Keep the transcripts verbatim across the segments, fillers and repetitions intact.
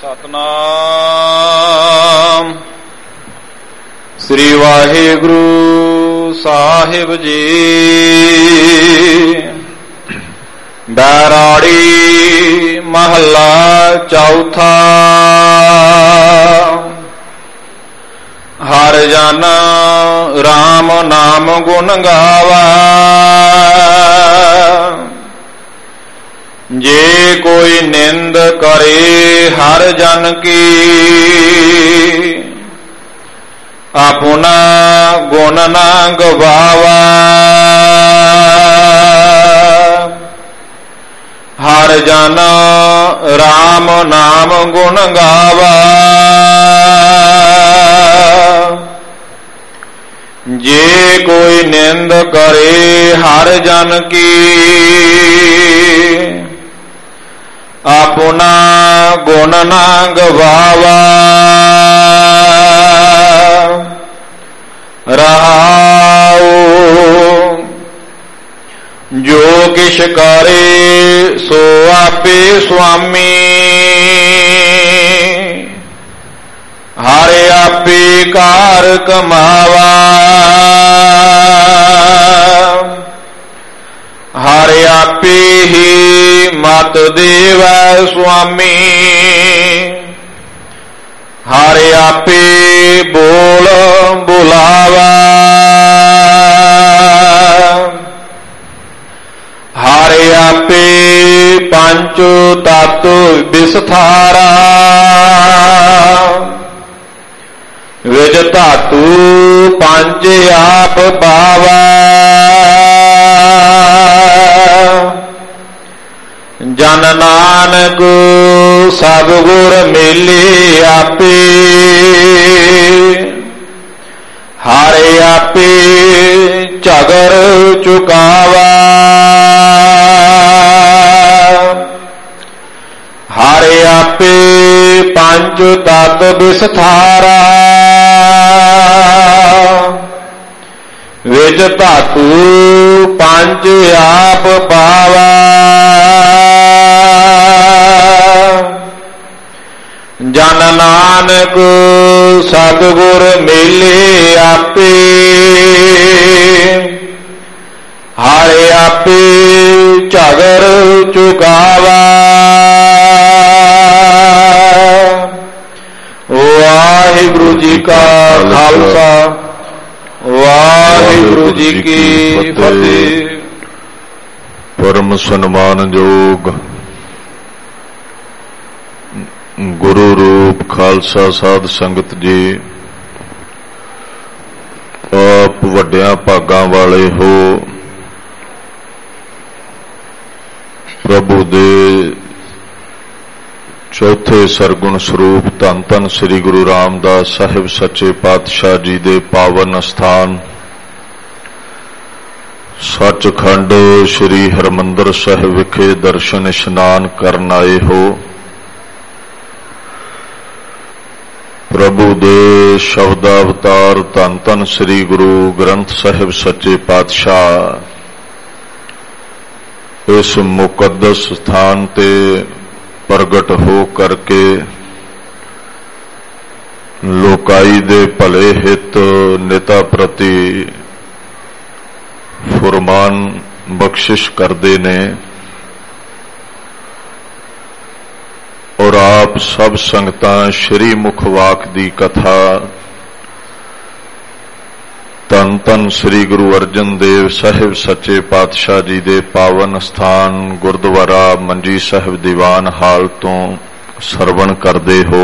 ਸਤਨਾਮ ਸ੍ਰੀ ਵਾਹਿਗੁਰੂ ਸਾਹਿਬ ਜੀ। ਬੈਰਾੜੀ ਮਹੱਲਾ ਚੌਥਾ। ਹਰ ਜਨ ਰਾਮ ਨਾਮ ਗੁਣ ਗਾਵਾ, ਜੇ ਕੋਈ ਨਿੰਦ ਕਰੇ ਹਰ ਜਨ ਕੀ, ਆਪਣਾ ਗੁਣ ਨਾ ਗਵਾਵਾ। ਹਰ ਜਨ ਰਾਮ ਨਾਮ ਗੁਣ ਗਾਵਾ, ਜੇ ਕੋਈ ਨਿੰਦ ਕਰੇ ਹਰ ਜਨ ਕੀ, ਆਪਣਾ ਗੁਣ ਨਾ ਗਵਾਵਾ। ਰਹਾਉ ਜੋ ਕਿਛ ਕਰੇ ਸੋ ਆਪੇ ਸੁਆਮੀ, ਹਰਿ ਆਪੇ ਕਾਰ ਕਮਾਵਾ। ਹਰਿ ਆਪੇ ਹੀ ਮਤ ਦੇਵੈ ਸੁਆਮੀ, ਹਰਿ ਆਪੇ ਬੋਲ ਬੁਲਾਵਾ। ਹਰਿ ਆਪੇ ਪੰਚ ਤਤ ਵਿਸਥਾਰਾ, ਵਿਜ ਧਾਤੂ ਪੰਜ ਆਪ ਪਾਵਾ। ਜਨ ਨਾਨਕ ਸਭ ਗੁਰ ਮੇਲੇ ਆਪੇ, ਹਰਿ ਆਪੇ ਝਗਰ ਚੁਕਾਵਾ। ਹਰਿ ਆਪੇ ਪੰਜ ਤਤ ਵਿਸਥਾਰਾ, ਵਿਜ ਧਾਤੂ ਪੰਜ ਆਪ ਪਾਵਾ। ਜਨ ਨਾਨਕ ਸਤਿਗੁਰ ਮੇਲੇ ਆਪੇ, ਹਰਿ ਆਪੇ ਝਗਰ ਚੁਕਾਵਾ। ਵਾਹਿਗੁਰੂ ਜੀ ਕਾ ਖਾਲਸਾ, ਵਾਹਿਗੁਰੂ ਜੀ ਕੀ ਫਤਿਹ। ਪਰਮ ਸਨਮਾਨਯੋਗ ਗੁਰੂ ਰੂਪ ਖਾਲਸਾ ਸਾਧ ਸੰਗਤ ਜੀ, ਆਪ ਵੱਡਿਆਂ ਭਾਗਾਂ ਵਾਲੇ ਹੋ। ਪ੍ਰਭੂ ਦੇ ਚੌਥੇ ਸਰਗੁਣ ਸਰੂਪ ਧੰਨ ਧੰਨ ਸ੍ਰੀ ਗੁਰੂ ਰਾਮਦਾਸ ਸਾਹਿਬ ਸੱਚੇ ਪਾਤਸ਼ਾਹ ਜੀ ਦੇ ਪਾਵਨ ਅਸਥਾਨ ਸੱਚਖੰਡ ਸ੍ਰੀ ਹਰਿਮੰਦਰ ਸਾਹਿਬ ਵਿਖੇ ਦਰਸ਼ਨ ਇਸ਼ਨਾਨ ਕਰਨ ਆਏ ਹੋ। ਪ੍ਰਭੂ ਦੇ ਸ਼ਬਦ ਅਵਤਾਰ ਧੰਨ ਧੰਨ ਸ੍ਰੀ ਗੁਰੂ ਗ੍ਰੰਥ ਸਾਹਿਬ ਸੱਚੇ ਪਾਤਸ਼ਾਹ ਇਸ ਮੁਕੱਦਸ ਸਥਾਨ ਤੇ ਪ੍ਰਗਟ ਹੋ ਕਰਕੇ ਲੋਕਾਈ ਦੇ ਭਲੇ ਹਿੱਤ ਨਿਤਾ ਪ੍ਰਤੀ ਫੁਰਮਾਨ ਬਖਸ਼ਿਸ਼ ਕਰਦੇ ਨੇ, ਔਰ ਆਪ ਸਭ ਸੰਗਤਾਂ ਸ਼੍ਰੀ ਮੁਖਵਾਕ ਦੀ ਕਥਾ ਧੰਨ ਧੰਨ ਸ੍ਰੀ ਗੁਰੂ ਅਰਜਨ ਦੇਵ ਸਾਹਿਬ ਸੱਚੇ ਪਾਤਸ਼ਾਹ ਜੀ ਦੇ ਪਾਵਨ ਸਥਾਨ ਗੁਰਦੁਆਰਾ ਮੰਜੀ ਸਾਹਿਬ ਦੀਵਾਨ ਹਾਲ ਤੋਂ ਸਰਵਣ ਕਰਦੇ ਹੋ।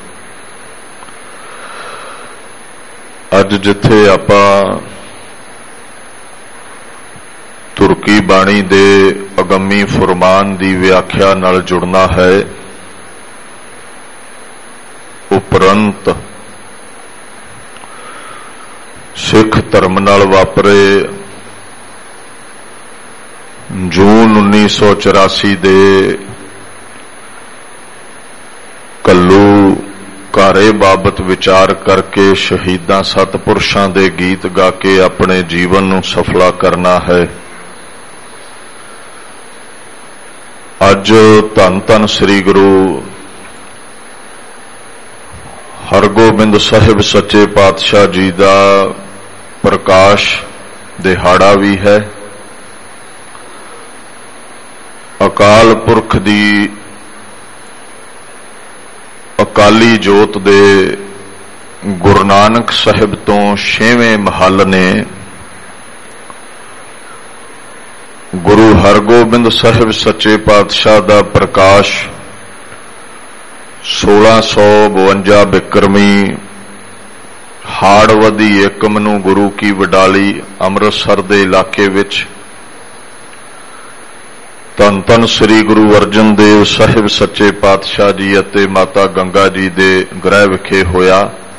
ਅੱਜ ਜਿੱਥੇ ਆਪਾਂ ਤੁਰਕੀ ਬਾਣੀ ਦੇ ਅਗੰਮੀ ਫੁਰਮਾਨ ਦੀ ਵਿਆਖਿਆ ਨਾਲ ਜੁੜਨਾ ਹੈ, ਉਪਰੰਤ ਸਿੱਖ ਧਰਮ ਨਾਲ ਵਾਪਰੇ ਜੂਨ ਉੱਨੀ ਸੌ ਚੁਰਾਸੀ ਦੇ ਕੱਲੂ ਘਾਰੇ ਬਾਬਤ ਵਿਚਾਰ ਕਰਕੇ ਸ਼ਹੀਦਾਂ ਸਤਪੁਰਸ਼ਾਂ ਦੇ ਗੀਤ ਗਾ ਕੇ ਆਪਣੇ ਜੀਵਨ ਨੂੰ ਸਫਲਾ ਕਰਨਾ ਹੈ। ਅੱਜ ਧੰਨ ਧੰਨ ਸ੍ਰੀ ਗੁਰੂ ਹਰਗੋਬਿੰਦ ਸਾਹਿਬ ਸੱਚੇ ਪਾਤਸ਼ਾਹ ਜੀ ਦਾ ਪ੍ਰਕਾਸ਼ ਦਿਹਾੜਾ ਵੀ ਹੈ। ਅਕਾਲ ਪੁਰਖ ਦੀ ਅਕਾਲੀ ਜੋਤ ਦੇ ਗੁਰੂ ਨਾਨਕ ਸਾਹਿਬ ਤੋਂ ਛੇਵੇਂ ਮਹੱਲ ਨੇ ਗੁਰੂ ਹਰਗੋਬਿੰਦ ਸਾਹਿਬ ਸੱਚੇ ਪਾਤਸ਼ਾਹ ਦਾ ਪ੍ਰਕਾਸ਼ ਸੋਲਾਂ ਸੌ ਬਵੰਜਾ ਬਿਕਰਮੀ ਹਾੜਵਦੀ ਏਕਮ ਨੂੰ ਗੁਰੂ ਕੀ ਵਡਾਲੀ ਅੰਮ੍ਰਿਤਸਰ ਦੇ ਇਲਾਕੇ ਵਿੱਚ ਧੰਨ ਧੰਨ ਸ੍ਰੀ ਗੁਰੂ ਅਰਜਨ ਦੇਵ ਸਾਹਿਬ ਸੱਚੇ ਪਾਤਸ਼ਾਹ ਜੀ ਅਤੇ ਮਾਤਾ ਗੰਗਾ ਜੀ ਦੇ ਗ੍ਰਹਿ ਵਿਖੇ ਹੋਇਆ।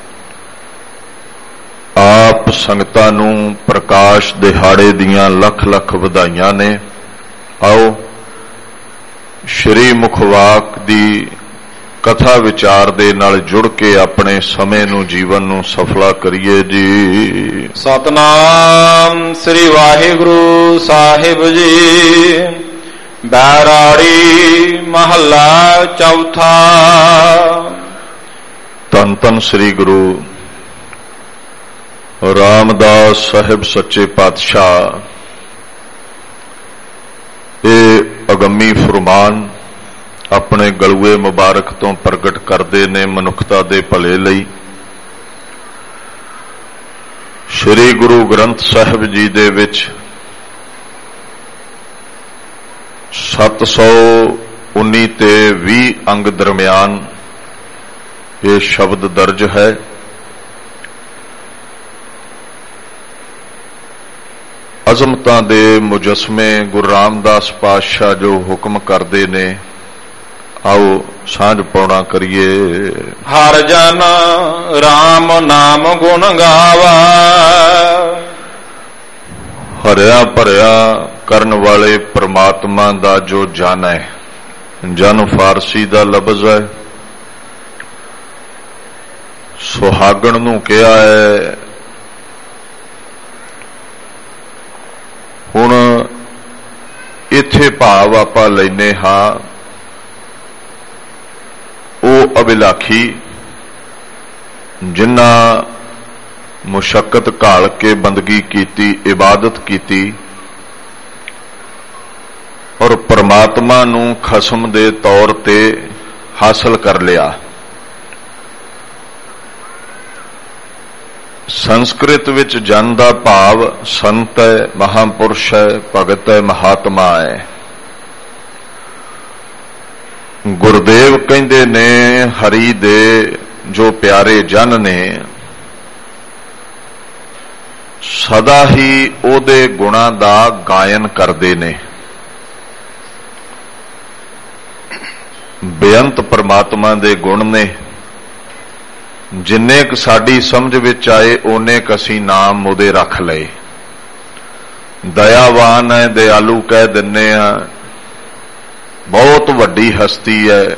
ਆਪ ਸੰਗਤਾਂ ਨੂੰ ਪ੍ਰਕਾਸ਼ ਦਿਹਾੜੇ ਦੀਆਂ ਲੱਖ ਲੱਖ ਵਧਾਈਆਂ ਨੇ। ਆਓ ਸ਼੍ਰੀ ਮੁਖਵਾਕ ਦੀ ਕਥਾ ਵਿਚਾਰ ਦੇ ਨਾਲ ਜੁੜ ਕੇ ਆਪਣੇ ਸਮੇਂ ਨੂੰ ਜੀਵਨ ਨੂੰ ਸਫਲਾ ਕਰੀਏ ਜੀ। ਸਤਨਾਮ ਸ੍ਰੀ ਵਾਹਿਗੁਰੂ ਸਾਹਿਬ ਜੀ। ਬੈਰਾੜੀ ਮਹੱਲਾ ਚੌਥਾ। ਧੰਨ ਧੰਨ ਸ੍ਰੀ ਗੁਰੂ ਰਾਮਦਾਸ ਸਾਹਿਬ ਸੱਚੇ ਪਾਤਸ਼ਾਹ ਇਹ ਅਗੰਮੀ ਫਰਮਾਨ ਆਪਣੇ ਗਲੂਏ ਮੁਬਾਰਕ ਤੋਂ ਪ੍ਰਗਟ ਕਰਦੇ ਨੇ ਮਨੁੱਖਤਾ ਦੇ ਭਲੇ ਲਈ। ਸ੍ਰੀ ਗੁਰੂ ਗ੍ਰੰਥ ਸਾਹਿਬ ਜੀ ਦੇ ਵਿੱਚ ਸੱਤ ਸੌ ਉੱਨੀ ਤੇ ਵੀਹ ਅੰਗ ਦਰਮਿਆਨ ਇਹ ਸ਼ਬਦ ਦਰਜ ਹੈ। ਅਜ਼ਮਤਾਂ ਦੇ ਮੁਜਸਮੇ ਗੁਰੂ ਰਾਮਦਾਸ ਪਾਤਸ਼ਾਹ ਜੋ ਹੁਕਮ ਕਰਦੇ ਨੇ, ਆਓ ਸਾਂਝ ਪਾਉਣਾ ਕਰੀਏ। ਹਰ ਜਨ ਰਾਮ ਨਾਮ ਗੁਣ ਗਾਵਾ। ਹਰਿਆ ਭਰਿਆ ਕਰਨ ਵਾਲੇ ਪ੍ਰਮਾਤਮਾ ਦਾ ਜੋ ਜਨ ਹੈ, ਜਨ ਫਾਰਸੀ ਦਾ ਲਫ਼ਜ਼ ਹੈ। ਸੁਹਾਗਣ ਨੂੰ ਕਿਹਾ ਹੈ। ਹੁਣ ਇੱਥੇ ਭਾਵ ਆਪਾਂ ਲੈਨੇ ਹਾਂ ਉਹ ਅਭਿਲਾਖੀ ਜਿਨ੍ਹਾਂ ਮੁਸ਼ੱਕਤ ਘਾਲ ਕੇ ਬੰਦਗੀ ਕੀਤੀ, ਇਬਾਦਤ ਕੀਤੀ ਔਰ ਪਰਮਾਤਮਾ ਨੂੰ ਖਸਮ ਦੇ ਤੌਰ ਤੇ ਹਾਸਲ ਕਰ ਲਿਆ। ਸੰਸਕ੍ਰਿਤ ਵਿੱਚ ਜਨ ਦਾ ਭਾਵ ਸੰਤ ਹੈ, ਮਹਾਂਪੁਰਸ਼ ਹੈ, ਭਗਤ ਹੈ, ਮਹਾਤਮਾ ਹੈ। ਗੁਰਦੇਵ ਕਹਿੰਦੇ ਨੇ ਹਰੀ ਦੇ ਜੋ ਪਿਆਰੇ ਜਨ ਨੇ ਸਦਾ ਹੀ ਉਹਦੇ ਗੁਣਾਂ ਦਾ ਗਾਇਨ ਕਰਦੇ ਨੇ। ਬੇਅੰਤ ਪਰਮਾਤਮਾ ਦੇ ਗੁਣ ਨੇ, ਜਿੰਨੇ ਕੁ ਸਾਡੀ ਸਮਝ ਵਿੱਚ ਆਏ ਓਨੇ ਕੁ ਅਸੀਂ ਨਾਮ ਉਹਦੇ ਰੱਖ ਲਏ। ਦਇਆਵਾਨ ਹੈ, ਦਿਆਲੂ ਕਹਿ ਦਿੰਨੇ ਆ। ਬਹੁਤ ਵੱਡੀ ਹਸਤੀ ਹੈ,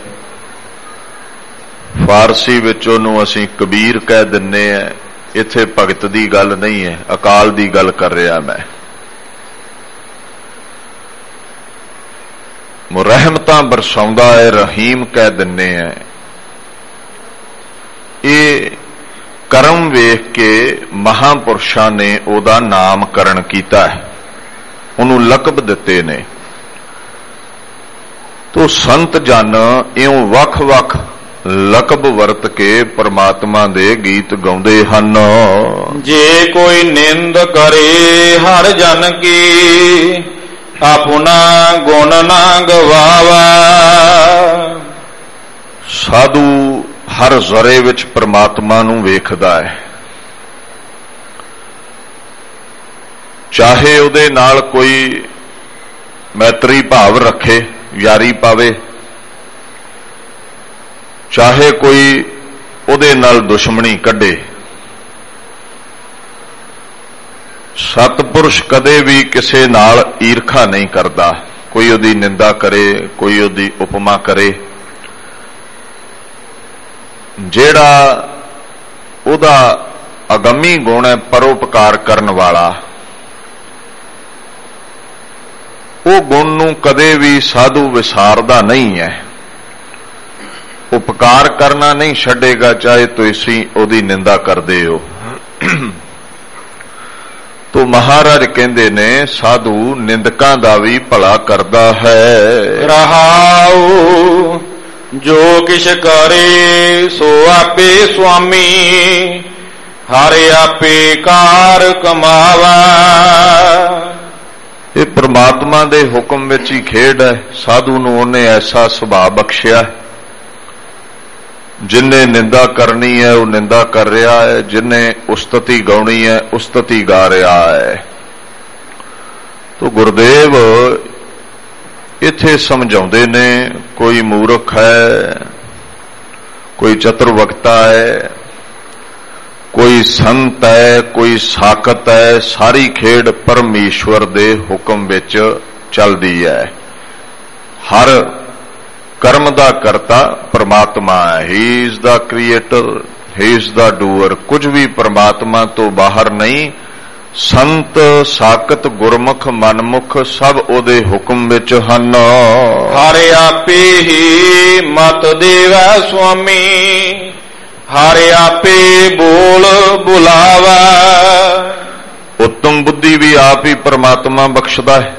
ਫਾਰਸੀ ਵਿੱਚ ਉਹਨੂੰ ਅਸੀਂ ਕਬੀਰ ਕਹਿ ਦਿੰਨੇ ਆ। ਇੱਥੇ ਭਗਤ ਦੀ ਗੱਲ ਨਹੀਂ ਹੈ, ਅਕਾਲ ਦੀ ਗੱਲ ਕਰ ਰਿਹਾ ਮੈਂ। ਰਹਿਮਤਾਂ ਬਰਸਾਉਂਦਾ ਹੈ, ਰਹੀਮ ਕਹਿ ਦਿੰਨੇ ਆ। ਇਹ ਕਰਮ ਵੇਖ ਕੇ ਮਹਾਂਪੁਰਸ਼ਾਂ ਨੇ ਉਹਦਾ ਨਾਮਕਰਨ ਕੀਤਾ ਹੈ, ਉਹਨੂੰ ਲਕਬ ਦਿੱਤੇ ਨੇ। ਤੋ ਸੰਤ ਜਨ ਇਉਂ ਵੱਖ-ਵੱਖ ਲਕਬ ਵਰਤ ਕੇ ਪਰਮਾਤਮਾ ਦੇ ਗੀਤ ਗਾਉਂਦੇ ਹਨ। ਜੇ ਕੋਈ ਨਿੰਦ ਕਰੇ ਹਰ ਜਨ ਕੀ, ਆਪਣਾ ਗੁਣ ਨਾ ਗਵਾਵਾ। ਸਾਧੂ ਹਰ ਜ਼ਰੇ ਵਿੱਚ ਪਰਮਾਤਮਾ ਨੂੰ ਵੇਖਦਾ ਹੈ, ਚਾਹੇ ਉਹਦੇ ਨਾਲ ਕੋਈ ਮੈਤਰੀ ਭਾਵ ਰੱਖੇ, ਯਾਰੀ ਪਾਵੇ, ਚਾਹੇ ਕੋਈ ਉਹਦੇ ਨਾਲ ਦੁਸ਼ਮਣੀ ਕੱਢੇ। ਸਤਿਪੁਰਸ਼ ਕਦੇ ਵੀ ਕਿਸੇ ਨਾਲ ਈਰਖਾ ਨਹੀਂ ਕਰਦਾ। ਕੋਈ ਉਹਦੀ ਨਿੰਦਾ ਕਰੇ, ਕੋਈ ਉਹਦੀ ਉਪਮਾ ਕਰੇ, ਜਿਹੜਾ ਉਹਦਾ ਅਗੰਮੀ ਗੁਣ ਹੈ ਪਰਉਪਕਾਰ ਕਰਨ ਵਾਲਾ, ਉਹ ਗੁਣ ਨੂੰ ਕਦੇ ਵੀ ਸਾਧੂ ਵਿਸਾਰਦਾ ਨਹੀਂ ਹੈ। ਉਪਕਾਰ ਕਰਨਾ ਨਹੀਂ ਛੱਡੇਗਾ, ਚਾਹੇ ਤੁਸੀਂ ਉਹਦੀ ਨਿੰਦਾ ਕਰਦੇ ਹੋ। ਤੋ ਮਹਾਰਾਜ ਕਹਿੰਦੇ ਨੇ ਸਾਧੂ ਨਿੰਦਕਾਂ ਦਾ ਵੀ ਭਲਾ ਕਰਦਾ ਹੈ। ਰਹਾਉ ਜੋ ਕਿਛ ਕਰੇ ਸੋ ਆਪੇ ਸੁਆਮੀ, ਹਰਿ ਆਪੇ ਕਾਰ ਕਮਾਵਾ। ਇਹ ਪ੍ਰਮਾਤਮਾ ਦੇ ਹੁਕਮ ਵਿੱਚ ਹੀ ਖੇਡ ਹੈ। ਸਾਧੂ ਨੂੰ ਉਹਨੇ ਐਸਾ ਸੁਭਾਅ ਬਖਸ਼ਿਆ, ਜਿਨਨੇ ਨਿੰਦਾ ਕਰਨੀ ਹੈ ਉਹ ਨਿੰਦਾ ਕਰ ਰਿਹਾ ਹੈ, ਜਿਨਨੇ ਉਸਤਤੀ ਗਾਉਣੀ ਹੈ ਉਸਤਤੀ ਗਾ ਰਿਹਾ ਹੈ। ਤੋ ਗੁਰਦੇਵ ਇੱਥੇ ਸਮਝਾਉਂਦੇ ਨੇ, ਕੋਈ ਮੂਰਖ ਹੈ, ਕੋਈ ਚਤੁਰਵਕਤਾ ਹੈ, ਕੋਈ ਸੰਤ ਹੈ, ਕੋਈ ਸਾਖਤ ਹੈ, ਸਾਰੀ ਖੇਡ ਪਰਮੇਸ਼ਵਰ ਦੇ ਹੁਕਮ ਵਿੱਚ ਚੱਲਦੀ ਹੈ। ਹਰ ਕਰਮ ਦਾ ਕਰਤਾ ਪਰਮਾਤਮਾ ਹੈ। He is the creator, he is the doer. ਕੁਝ ਵੀ ਪਰਮਾਤਮਾ ਤੋਂ ਬਾਹਰ ਨਹੀਂ। ਸੰਤ ਸਾਖਤ ਗੁਰਮੁਖ ਮਨਮੁਖ ਸਭ ਉਹਦੇ ਹੁਕਮ ਵਿੱਚ ਹਨ। ਹਰਿ ਆਪੇ ਹੀ ਮਤ ਦੇਵੈ ਸੁਆਮੀ, ਹਰਿ ਆਪੇ ਬੋਲ ਬੁਲਾਵਾ। ਉੱਤਮ ਬੁੱਧੀ ਵੀ ਆਪ ਹੀ ਪਰਮਾਤਮਾ ਬਖਸ਼ਦਾ ਹੈ।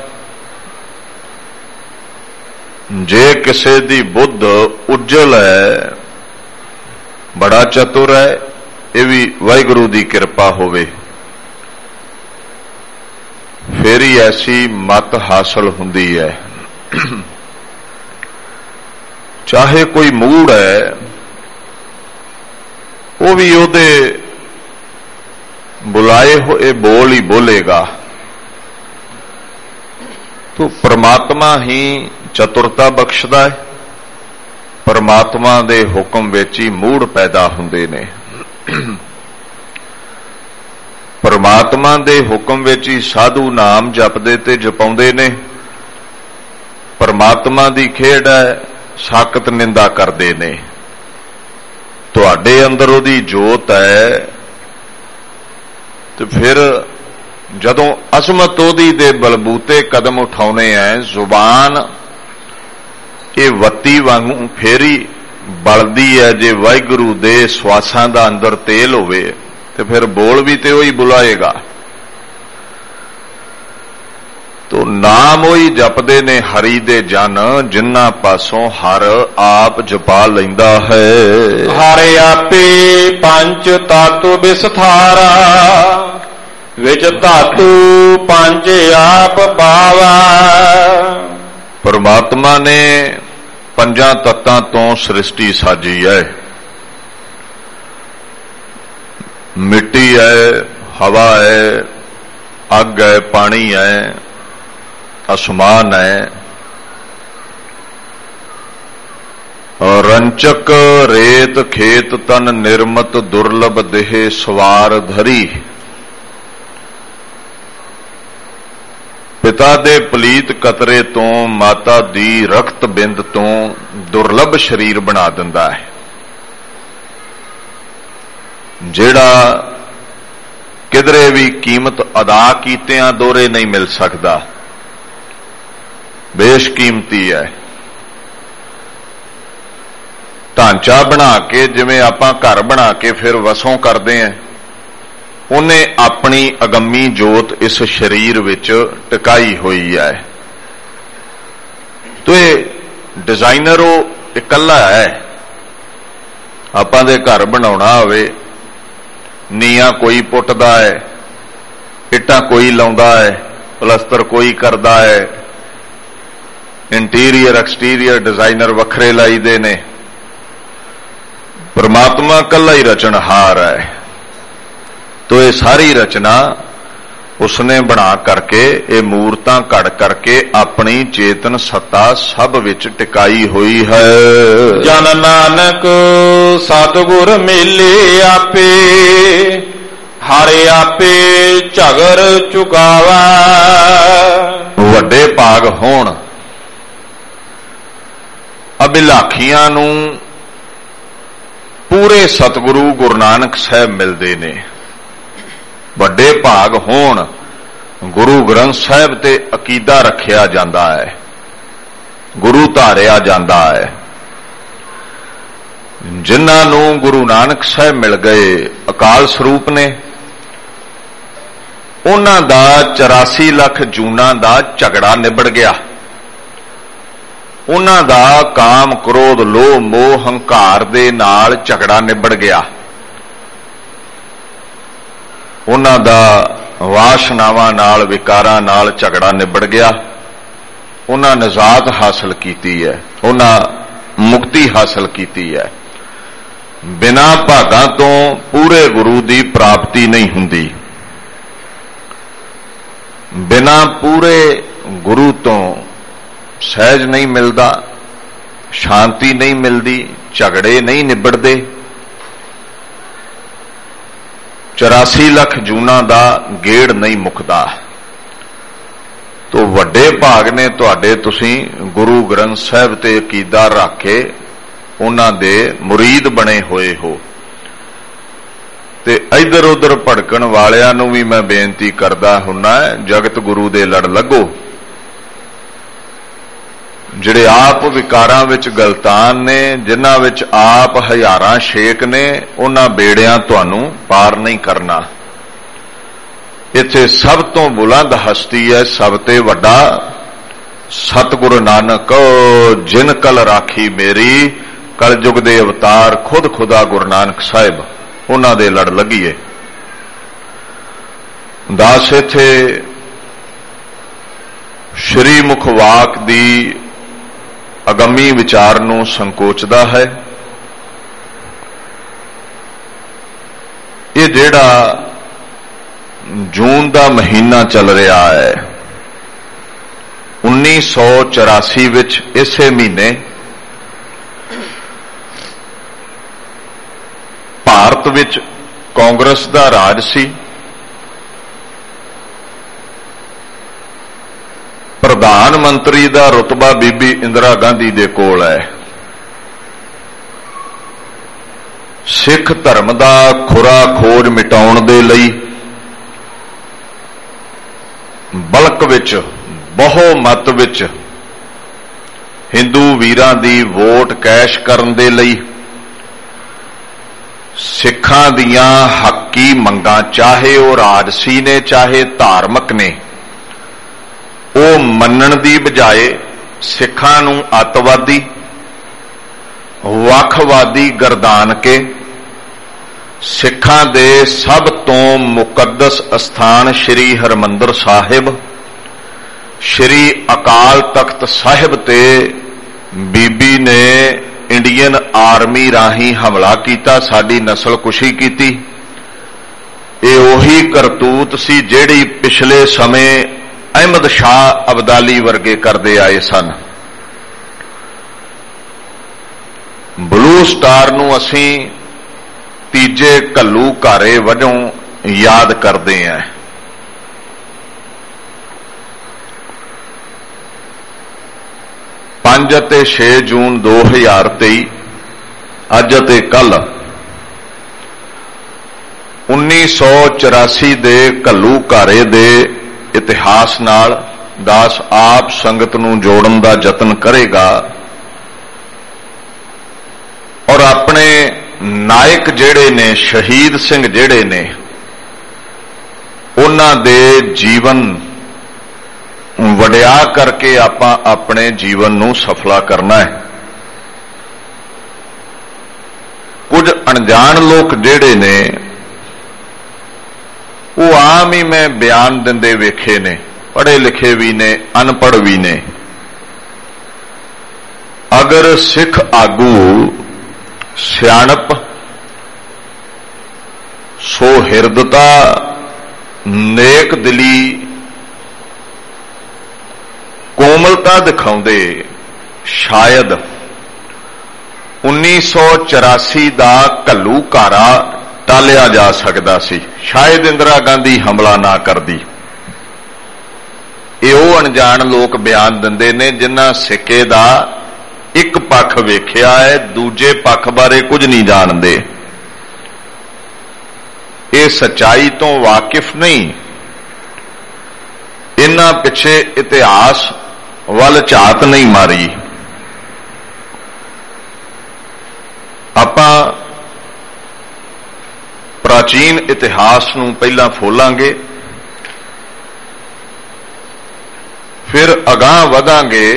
ਜੇ ਕਿਸੇ ਦੀ ਬੁੱਧ ਉਜਲ ਹੈ, ਬੜਾ ਚਤੁਰ ਹੈ, ਇਹ ਵੀ ਵਾਹਿਗੁਰੂ ਦੀ ਕਿਰਪਾ ਹੋਵੇ, ਫਿਰ ਹੀ ਐਸੀ ਮਤ ਹਾਸਲ ਹੁੰਦੀ ਹੈ। ਚਾਹੇ ਕੋਈ ਮੂੜ ਹੈ, ਉਹ ਵੀ ਉਹਦੇ ਬੁਲਾਏ ਹੋਏ ਬੋਲ ਹੀ ਬੋਲੇਗਾ। ਤੋ ਪਰਮਾਤਮਾ ਹੀ ਚਤੁਰਤਾ ਬਖਸ਼ਦਾ ਹੈ। ਪਰਮਾਤਮਾ ਦੇ ਹੁਕਮ ਵਿੱਚ ਹੀ ਮੂੜ ਪੈਦਾ ਹੁੰਦੇ ਨੇ। ਪਰਮਾਤਮਾ ਦੇ ਹੁਕਮ ਵਿੱਚ ਹੀ ਸਾਧੂ ਨਾਮ ਜਪਦੇ ਤੇ ਜਪਾਉਂਦੇ ਨੇ। ਪਰਮਾਤਮਾ ਦੀ ਖੇਡ ਹੈ, ਸਾਖਤ ਨਿੰਦਾ ਕਰਦੇ ਨੇ। ਤੁਹਾਡੇ ਅੰਦਰ ਉਹਦੀ ਜੋਤ ਹੈ, ਤੇ ਫਿਰ ਜਦੋਂ ਅਜ਼ਮਤ ਉਹਦੀ ਦੇ ਬਲਬੂਤੇ ਕਦਮ ਉਠਾਉਣੇ ਐ, ਜ਼ੁਬਾਨ ਇਹ ਵੱਤੀ ਵਾਂਗੂ ਫੇਰੀ ਬਲਦੀ ਹੈ। ਜੇ ਵਾਹਿਗੁਰੂ ਦੇ ਸਵਾਸਾਂ ਦਾ ਅੰਦਰ ਤੇਲ ਹੋਵੇ ਤੇ ਫਿਰ ਬੋਲ ਵੀ ਤੇ ਉਹੀ ਬੁਲਾਏਗਾ। ਤੋ ਨਾਮ ਉਹੀ ਜਪਦੇ ਨੇ ਹਰੀ ਦੇ ਜਨ, ਜਿਨ੍ਹਾਂ ਪਾਸੋਂ ਹਰ ਆਪ ਜਪਾ ਲੈਂਦਾ ਹੈ। ਹਰਿ ਆਪੇ ਪੰਜ ਤਾਤੁ ਵਿਸਥਾਰਾ, ਵਿੱਚ ਧਾਤੂ ਪੰਜ ਆਪ ਪਾਵਾ। ਪਰਮਾਤਮਾ ਨੇ ਪੰਜਾਂ ਤੱਤਾਂ ਤੋਂ ਸ੍ਰਿਸ਼ਟੀ ਸਾਜੀ ਹੈ। ਮਿੱਟੀ ਹੈ, ਹਵਾ ਹੈ, ਅੱਗ ਹੈ, ਪਾਣੀ ਹੈ, ਅਸਮਾਨ ਹੈ, ਰੰਚਕ ਰੇਤ ਖੇਤ ਤਨ ਨਿਰਮਤ ਦੁਰਲਭ ਦੇਹ ਸਵਾਰ ਧਰੀ। ਪਿਤਾ ਦੇ ਪਲੀਤ ਕਤਰੇ ਤੋਂ, ਮਾਤਾ ਦੀ ਰਕਤ ਬਿੰਦ ਤੋਂ ਦੁਰਲਭ ਸਰੀਰ ਬਣਾ ਦਿੰਦਾ ਹੈ, ਜਿਹੜਾ ਕਿਧਰੇ ਵੀ ਕੀਮਤ ਅਦਾ ਕੀਤਿਆਂ ਦੋਰੇ ਨਹੀਂ ਮਿਲ ਸਕਦਾ, ਬੇਸ਼ਕੀਮਤੀ ਹੈ। ਢਾਂਚਾ ਬਣਾ ਕੇ, ਜਿਵੇਂ ਆਪਾਂ ਘਰ ਬਣਾ ਕੇ ਫਿਰ ਵਸੋਂ ਕਰਦੇ ਹਾਂ, ਉਹਨੇ ਆਪਣੀ ਅਗੰਮੀ ਜੋਤ ਇਸ ਸਰੀਰ ਵਿੱਚ ਟਿਕਾਈ ਹੋਈ ਹੈ। ਤੋ ਇਹ ਡਿਜ਼ਾਈਨਰ ਉਹ ਇਕੱਲਾ ਹੈ। ਆਪਾਂ ਦੇ ਘਰ ਬਣਾਉਣਾ ਹੋਵੇ, ਨੀਆਂ ਕੋਈ ਪੁੱਟਦਾ ਹੈ, ਇੱਟਾਂ ਕੋਈ ਲਾਉਂਦਾ ਹੈ, ਪਲਸਤਰ ਕੋਈ ਕਰਦਾ ਹੈ, ਇੰਟੀਰੀਅਰ ਐਕਸਟੀਰੀਅਰ ਡਿਜ਼ਾਈਨਰ ਵੱਖਰੇ ਲਾਈਦੇ ਨੇ। ਪਰਮਾਤਮਾ ਇਕੱਲਾ ਹੀ ਰਚਨਹਾਰ ਹੈ। ਤੋ ਇਹ ਸਾਰੀ ਰਚਨਾ ਉਸਨੇ ਬਣਾ ਕਰਕੇ, ਇਹ ਮੂਰਤਾਂ ਘੜ ਕਰਕੇ ਆਪਣੀ ਚੇਤਨ ਸੱਤਾ ਸਭ ਵਿੱਚ ਟਿਕਾਈ ਹੋਈ ਹੈ। ਜਨ ਨਾਨਕ ਸਤਿਗੁਰ ਮਿਲੇ ਆਪੇ, ਹਰਿ ਆਪੇ ਝਗਰ ਚੁਕਾਵਾ। ਵੱਡੇ ਭਾਗ ਹੋਣ ਅਭਿਲਾਖੀਆਂ ਨੂੰ ਪੂਰੇ ਸਤਿਗੁਰੂ ਗੁਰੂ ਨਾਨਕ ਸਾਹਿਬ ਮਿਲਦੇ ਨੇ। ਵੱਡੇ ਭਾਗ ਹੋਣ, ਗੁਰੂ ਗ੍ਰੰਥ ਸਾਹਿਬ ਤੇ ਅਕੀਦਾ ਰੱਖਿਆ ਜਾਂਦਾ ਹੈ, ਗੁਰੂ ਧਾਰਿਆ ਜਾਂਦਾ ਹੈ। ਜਿਨ੍ਹਾਂ ਨੂੰ ਗੁਰੂ ਨਾਨਕ ਸਾਹਿਬ ਮਿਲ ਗਏ, ਅਕਾਲ ਸਰੂਪ ਨੇ, ਉਹਨਾਂ ਦਾ ਚੁਰਾਸੀ ਲੱਖ ਜੂਨਾਂ ਦਾ ਝਗੜਾ ਨਿਬੜ ਗਿਆ। ਉਹਨਾਂ ਦਾ ਕਾਮ, ਕ੍ਰੋਧ, ਲੋਭ, ਮੋਹ, ਹੰਕਾਰ ਦੇ ਨਾਲ ਝਗੜਾ ਨਿਬੜ ਗਿਆ। ਉਹਨਾਂ ਦਾ ਵਾਸ਼ਨਾਵਾਂ ਨਾਲ, ਵਿਕਾਰਾਂ ਨਾਲ ਝਗੜਾ ਨਿਬੜ ਗਿਆ। ਉਹਨਾਂ ਨਿਜਾਤ ਹਾਸਲ ਕੀਤੀ ਹੈ, ਉਹਨਾਂ ਮੁਕਤੀ ਹਾਸਲ ਕੀਤੀ ਹੈ। ਬਿਨਾਂ ਭਾਗਾਂ ਤੋਂ ਪੂਰੇ ਗੁਰੂ ਦੀ ਪ੍ਰਾਪਤੀ ਨਹੀਂ ਹੁੰਦੀ। ਬਿਨਾਂ ਪੂਰੇ ਗੁਰੂ ਤੋਂ ਸਹਿਜ ਨਹੀਂ ਮਿਲਦਾ, ਸ਼ਾਂਤੀ ਨਹੀਂ ਮਿਲਦੀ, ਝਗੜੇ ਨਹੀਂ ਨਿਬੜਦੇ। ਚੁਰਾਸੀ ਲੱਖ ਜੂਨਾਂ ਦਾ ਗੇੜ ਨਹੀਂ ਮੁੱਕਦਾ। ਤੋ ਵੱਡੇ ਭਾਗ ਨੇ ਤੁਹਾਡੇ, ਤੁਸੀਂ ਗੁਰੂ ਗ੍ਰੰਥ ਸਾਹਿਬ ਤੇ ਅਕੀਦਾ ਰੱਖ ਕੇ ਉਹਨਾਂ ਦੇ ਮੁਰੀਦ ਬਣੇ ਹੋਏ ਹੋ। ਤੇ ਇੱਧਰ ਉੱਧਰ ਭੜਕਣ ਵਾਲਿਆਂ ਨੂੰ ਵੀ ਮੈਂ ਬੇਨਤੀ ਕਰਦਾ ਹੁੰਨਾ, ਜਗਤ ਗੁਰੂ ਦੇ ਲੜ ਲੱਗੋ। ਜਿਹੜੇ ਆਪ ਵਿਕਾਰਾਂ ਵਿੱਚ ਗਲਤਾਨ ਨੇ, ਜਿਨ੍ਹਾਂ ਵਿੱਚ ਆਪ ਹਜ਼ਾਰਾਂ ਸ਼ੇਕ ਨੇ, ਉਹਨਾਂ ਬੇੜਿਆਂ ਤੁਹਾਨੂੰ ਪਾਰ ਨਹੀਂ ਕਰਨਾ। ਇੱਥੇ ਸਭ ਤੋਂ ਬੁਲੰਦ ਹਸਤੀ ਹੈ, ਸਭ ਤੇ ਵੱਡਾ ਸਤਿਗੁਰੂ ਨਾਨਕ, ਜਿਨ ਕਲ ਰਾਖੀ ਮੇਰੀ, ਕਲਯੁਗ ਦੇ ਅਵਤਾਰ ਖੁਦ ਖੁਦਾ ਗੁਰੂ ਨਾਨਕ ਸਾਹਿਬ, ਉਹਨਾਂ ਦੇ ਲੜ ਲੱਗੀਏ। ਦਾਸ ਇੱਥੇ ਸ਼੍ਰੀ ਮੁਖ ਵਾਕ ਦੀ ਅਗੰਮੀ ਵਿਚਾਰ ਨੂੰ ਸੰਕੋਚਦਾ ਹੈ। ਇਹ ਜਿਹੜਾ ਜੂਨ ਦਾ ਮਹੀਨਾ ਚੱਲ ਰਿਹਾ ਹੈ, ਉੱਨੀ ਸੌ ਚੁਰਾਸੀ ਵਿੱਚ ਇਸੇ ਮਹੀਨੇ ਭਾਰਤ ਵਿੱਚ ਕਾਂਗਰਸ ਦਾ ਰਾਜ ਸੀ। ਪ੍ਰਧਾਨ ਮੰਤਰੀ ਦਾ ਰੁਤਬਾ ਬੀਬੀ ਇੰਦਰਾ ਗਾਂਧੀ ਦੇ ਕੋਲ ਹੈ। ਸਿੱਖ ਧਰਮ ਦਾ ਖੁਰਾ ਖੋਜ ਮਿਟਾਉਣ ਦੇ ਲਈ ਬਲਕ ਵਿੱਚ, ਬਹੁਮਤ ਵਿੱਚ ਹਿੰਦੂ ਵੀਰਾਂ ਦੀ ਵੋਟ ਕੈਸ਼ ਕਰਨ ਦੇ ਲਈ ਸਿੱਖਾਂ ਦੀਆਂ ਹੱਕੀ ਮੰਗਾਂ, ਚਾਹੇ ਉਹ ਰਾਜਸੀ ਨੇ ਚਾਹੇ ਧਾਰਮਿਕ ਨੇ, ਉਹ ਮੰਨਣ ਦੀ ਬਜਾਏ ਸਿੱਖਾਂ ਨੂੰ ਅੱਤਵਾਦੀ, ਵੱਖਵਾਦੀ ਗਰਦਾਨ ਕੇ ਸਿੱਖਾਂ ਦੇ ਸਭ ਤੋਂ ਮੁਕੱਦਸ ਅਸਥਾਨ ਸ੍ਰੀ ਹਰਿਮੰਦਰ ਸਾਹਿਬ, ਸ੍ਰੀ ਅਕਾਲ ਤਖਤ ਸਾਹਿਬ ਤੇ ਬੀਬੀ ਨੇ ਇੰਡੀਅਨ ਆਰਮੀ ਰਾਹੀਂ ਹਮਲਾ ਕੀਤਾ, ਸਾਡੀ ਨਸਲਕੁਸ਼ੀ ਕੀਤੀ। ਇਹ ਉਹੀ ਕਰਤੂਤ ਸੀ ਜਿਹੜੀ ਪਿਛਲੇ ਸਮੇਂ ਅਹਿਮਦ ਸ਼ਾਹ ਅਬਦਾਲੀ ਵਰਗੇ ਕਰਦੇ ਆਏ ਸਨ। ਬਲੂ ਸਟਾਰ ਨੂੰ ਅਸੀਂ ਤੀਜੇ ਘੱਲੂ ਘਾਰੇ ਵਜੋਂ ਯਾਦ ਕਰਦੇ ਹਾਂ। ਪੰਜ ਅਤੇ ਛੇ ਜੂਨ ਦੋ ਹਜ਼ਾਰ ਤੇਈ, ਅੱਜ ਅਤੇ ਕੱਲ ਉੱਨੀ ਸੌ ਚੁਰਾਸੀ ਦੇ ਘੱਲੂ ਘਾਰੇ ਦੇ ਇਤਿਹਾਸ ਨਾਲ ਦਾਸ ਆਪ ਸੰਗਤ ਨੂੰ ਜੋੜਨ ਦਾ ਯਤਨ ਕਰੇਗਾ ਔਰ ਆਪਣੇ ਨਾਇਕ ਜਿਹੜੇ ਨੇ, ਸ਼ਹੀਦ ਸਿੰਘ ਜਿਹੜੇ ਨੇ, ਉਹਨਾਂ ਦੇ ਜੀਵਨ ਵਡਿਆ ਕਰਕੇ ਆਪਾਂ ਆਪਣੇ ਜੀਵਨ ਨੂੰ ਸਫਲਾ ਕਰਨਾ ਹੈ। ਕੁਝ ਅਣਜਾਣ ਲੋਕ ਜਿਹੜੇ ਨੇ, ਉਹ ਆਮ ਹੀ ਮੈਂ ਬਿਆਨ ਦਿੰਦੇ ਵੇਖੇ ਨੇ, ਪੜ੍ਹੇ ਲਿਖੇ ਵੀ ਨੇ, ਅਨਪੜ੍ਹ ਵੀ ਨੇ। ਅਗਰ ਸਿੱਖ ਆਗੂ ਸਿਆਣਪ, ਸੋਹਿਰਦਤਾ, ਨੇਕ ਦਿਲੀ, ਕੋਮਲਤਾ ਦਿਖਾਉਂਦੇ, ਸ਼ਾਇਦ ਉੱਨੀ ਸੌ ਚੁਰਾਸੀ ਦਾ ਘੱਲੂ ਘਾਰਾ ਟਾਲਿਆ ਜਾ ਸਕਦਾ ਸੀ। ਸ਼ਾਇਦ ਇੰਦਰਾ ਗਾਂਧੀ ਹਮਲਾ ਨਾ ਕਰਦੀ। ਇਹ ਉਹ ਅਣਜਾਣ ਲੋਕ ਬਿਆਨ ਦਿੰਦੇ ਨੇ ਜਿਨ੍ਹਾਂ ਸਿੱਕੇ ਦਾ ਇੱਕ ਪੱਖ ਵੇਖਿਆ ਹੈ, ਦੂਜੇ ਪੱਖ ਬਾਰੇ ਕੁਝ ਨਹੀਂ ਜਾਣਦੇ। ਇਹ ਸੱਚਾਈ ਤੋਂ ਵਾਕਿਫ ਨਹੀਂ। ਇਹਨਾਂ ਪਿੱਛੇ ਇਤਿਹਾਸ ਵੱਲ ਝਾਤ ਨਹੀਂ ਮਾਰੀ। ਆਪਾਂ ਪ੍ਰਾਚੀਨ ਇਤਿਹਾਸ ਨੂੰ ਪਹਿਲਾਂ ਫੋਲਾਂਗੇ, ਫਿਰ ਅਗਾਂਹ ਵਧਾਂਗੇ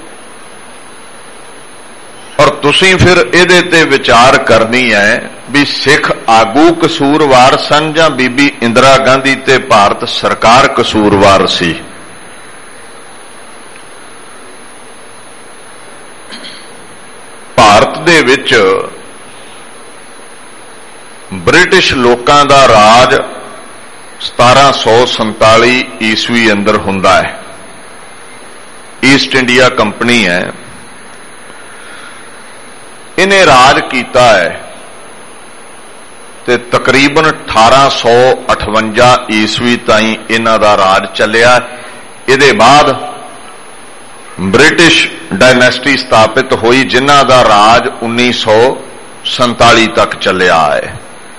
ਔਰ ਤੁਸੀਂ ਫਿਰ ਇਹਦੇ ਤੇ ਵਿਚਾਰ ਕਰਨੀ ਹੈ ਵੀ ਸਿੱਖ ਆਗੂ ਕਸੂਰਵਾਰ ਸਨ ਜਾਂ ਬੀਬੀ ਇੰਦਰਾ ਗਾਂਧੀ ਤੇ ਭਾਰਤ ਸਰਕਾਰ ਕਸੂਰਵਾਰ ਸੀ। ਭਾਰਤ ਦੇ ਵਿੱਚ ਬ੍ਰਿਟਿਸ਼ ਲੋਕਾਂ ਦਾ ਰਾਜ ਸਤਾਰਾਂ ਸੌ ਸੰਤਾਲੀ ਈਸਵੀ ਅੰਦਰ ਹੁੰਦਾ ਹੈ। ਈਸਟ ਇੰਡੀਆ ਕੰਪਨੀ ਹੈ, ਇਹਨੇ ਰਾਜ ਕੀਤਾ ਹੈ ਤੇ ਤਕਰੀਬਨ ਅਠਾਰਾਂ ਸੌ ਅਠਵੰਜਾ ਈਸਵੀ ਤਾਈਂ ਇਹਨਾਂ ਦਾ ਰਾਜ ਚੱਲਿਆ। ਇਹਦੇ ਬਾਅਦ ਬ੍ਰਿਟਿਸ਼ ਡਾਇਨੈਸਟੀ ਸਥਾਪਿਤ ਹੋਈ, ਜਿਨ੍ਹਾਂ ਦਾ ਰਾਜ ਉੱਨੀ ਸੌ ਸੰਤਾਲੀ ਤੱਕ ਚੱਲਿਆ ਹੈ।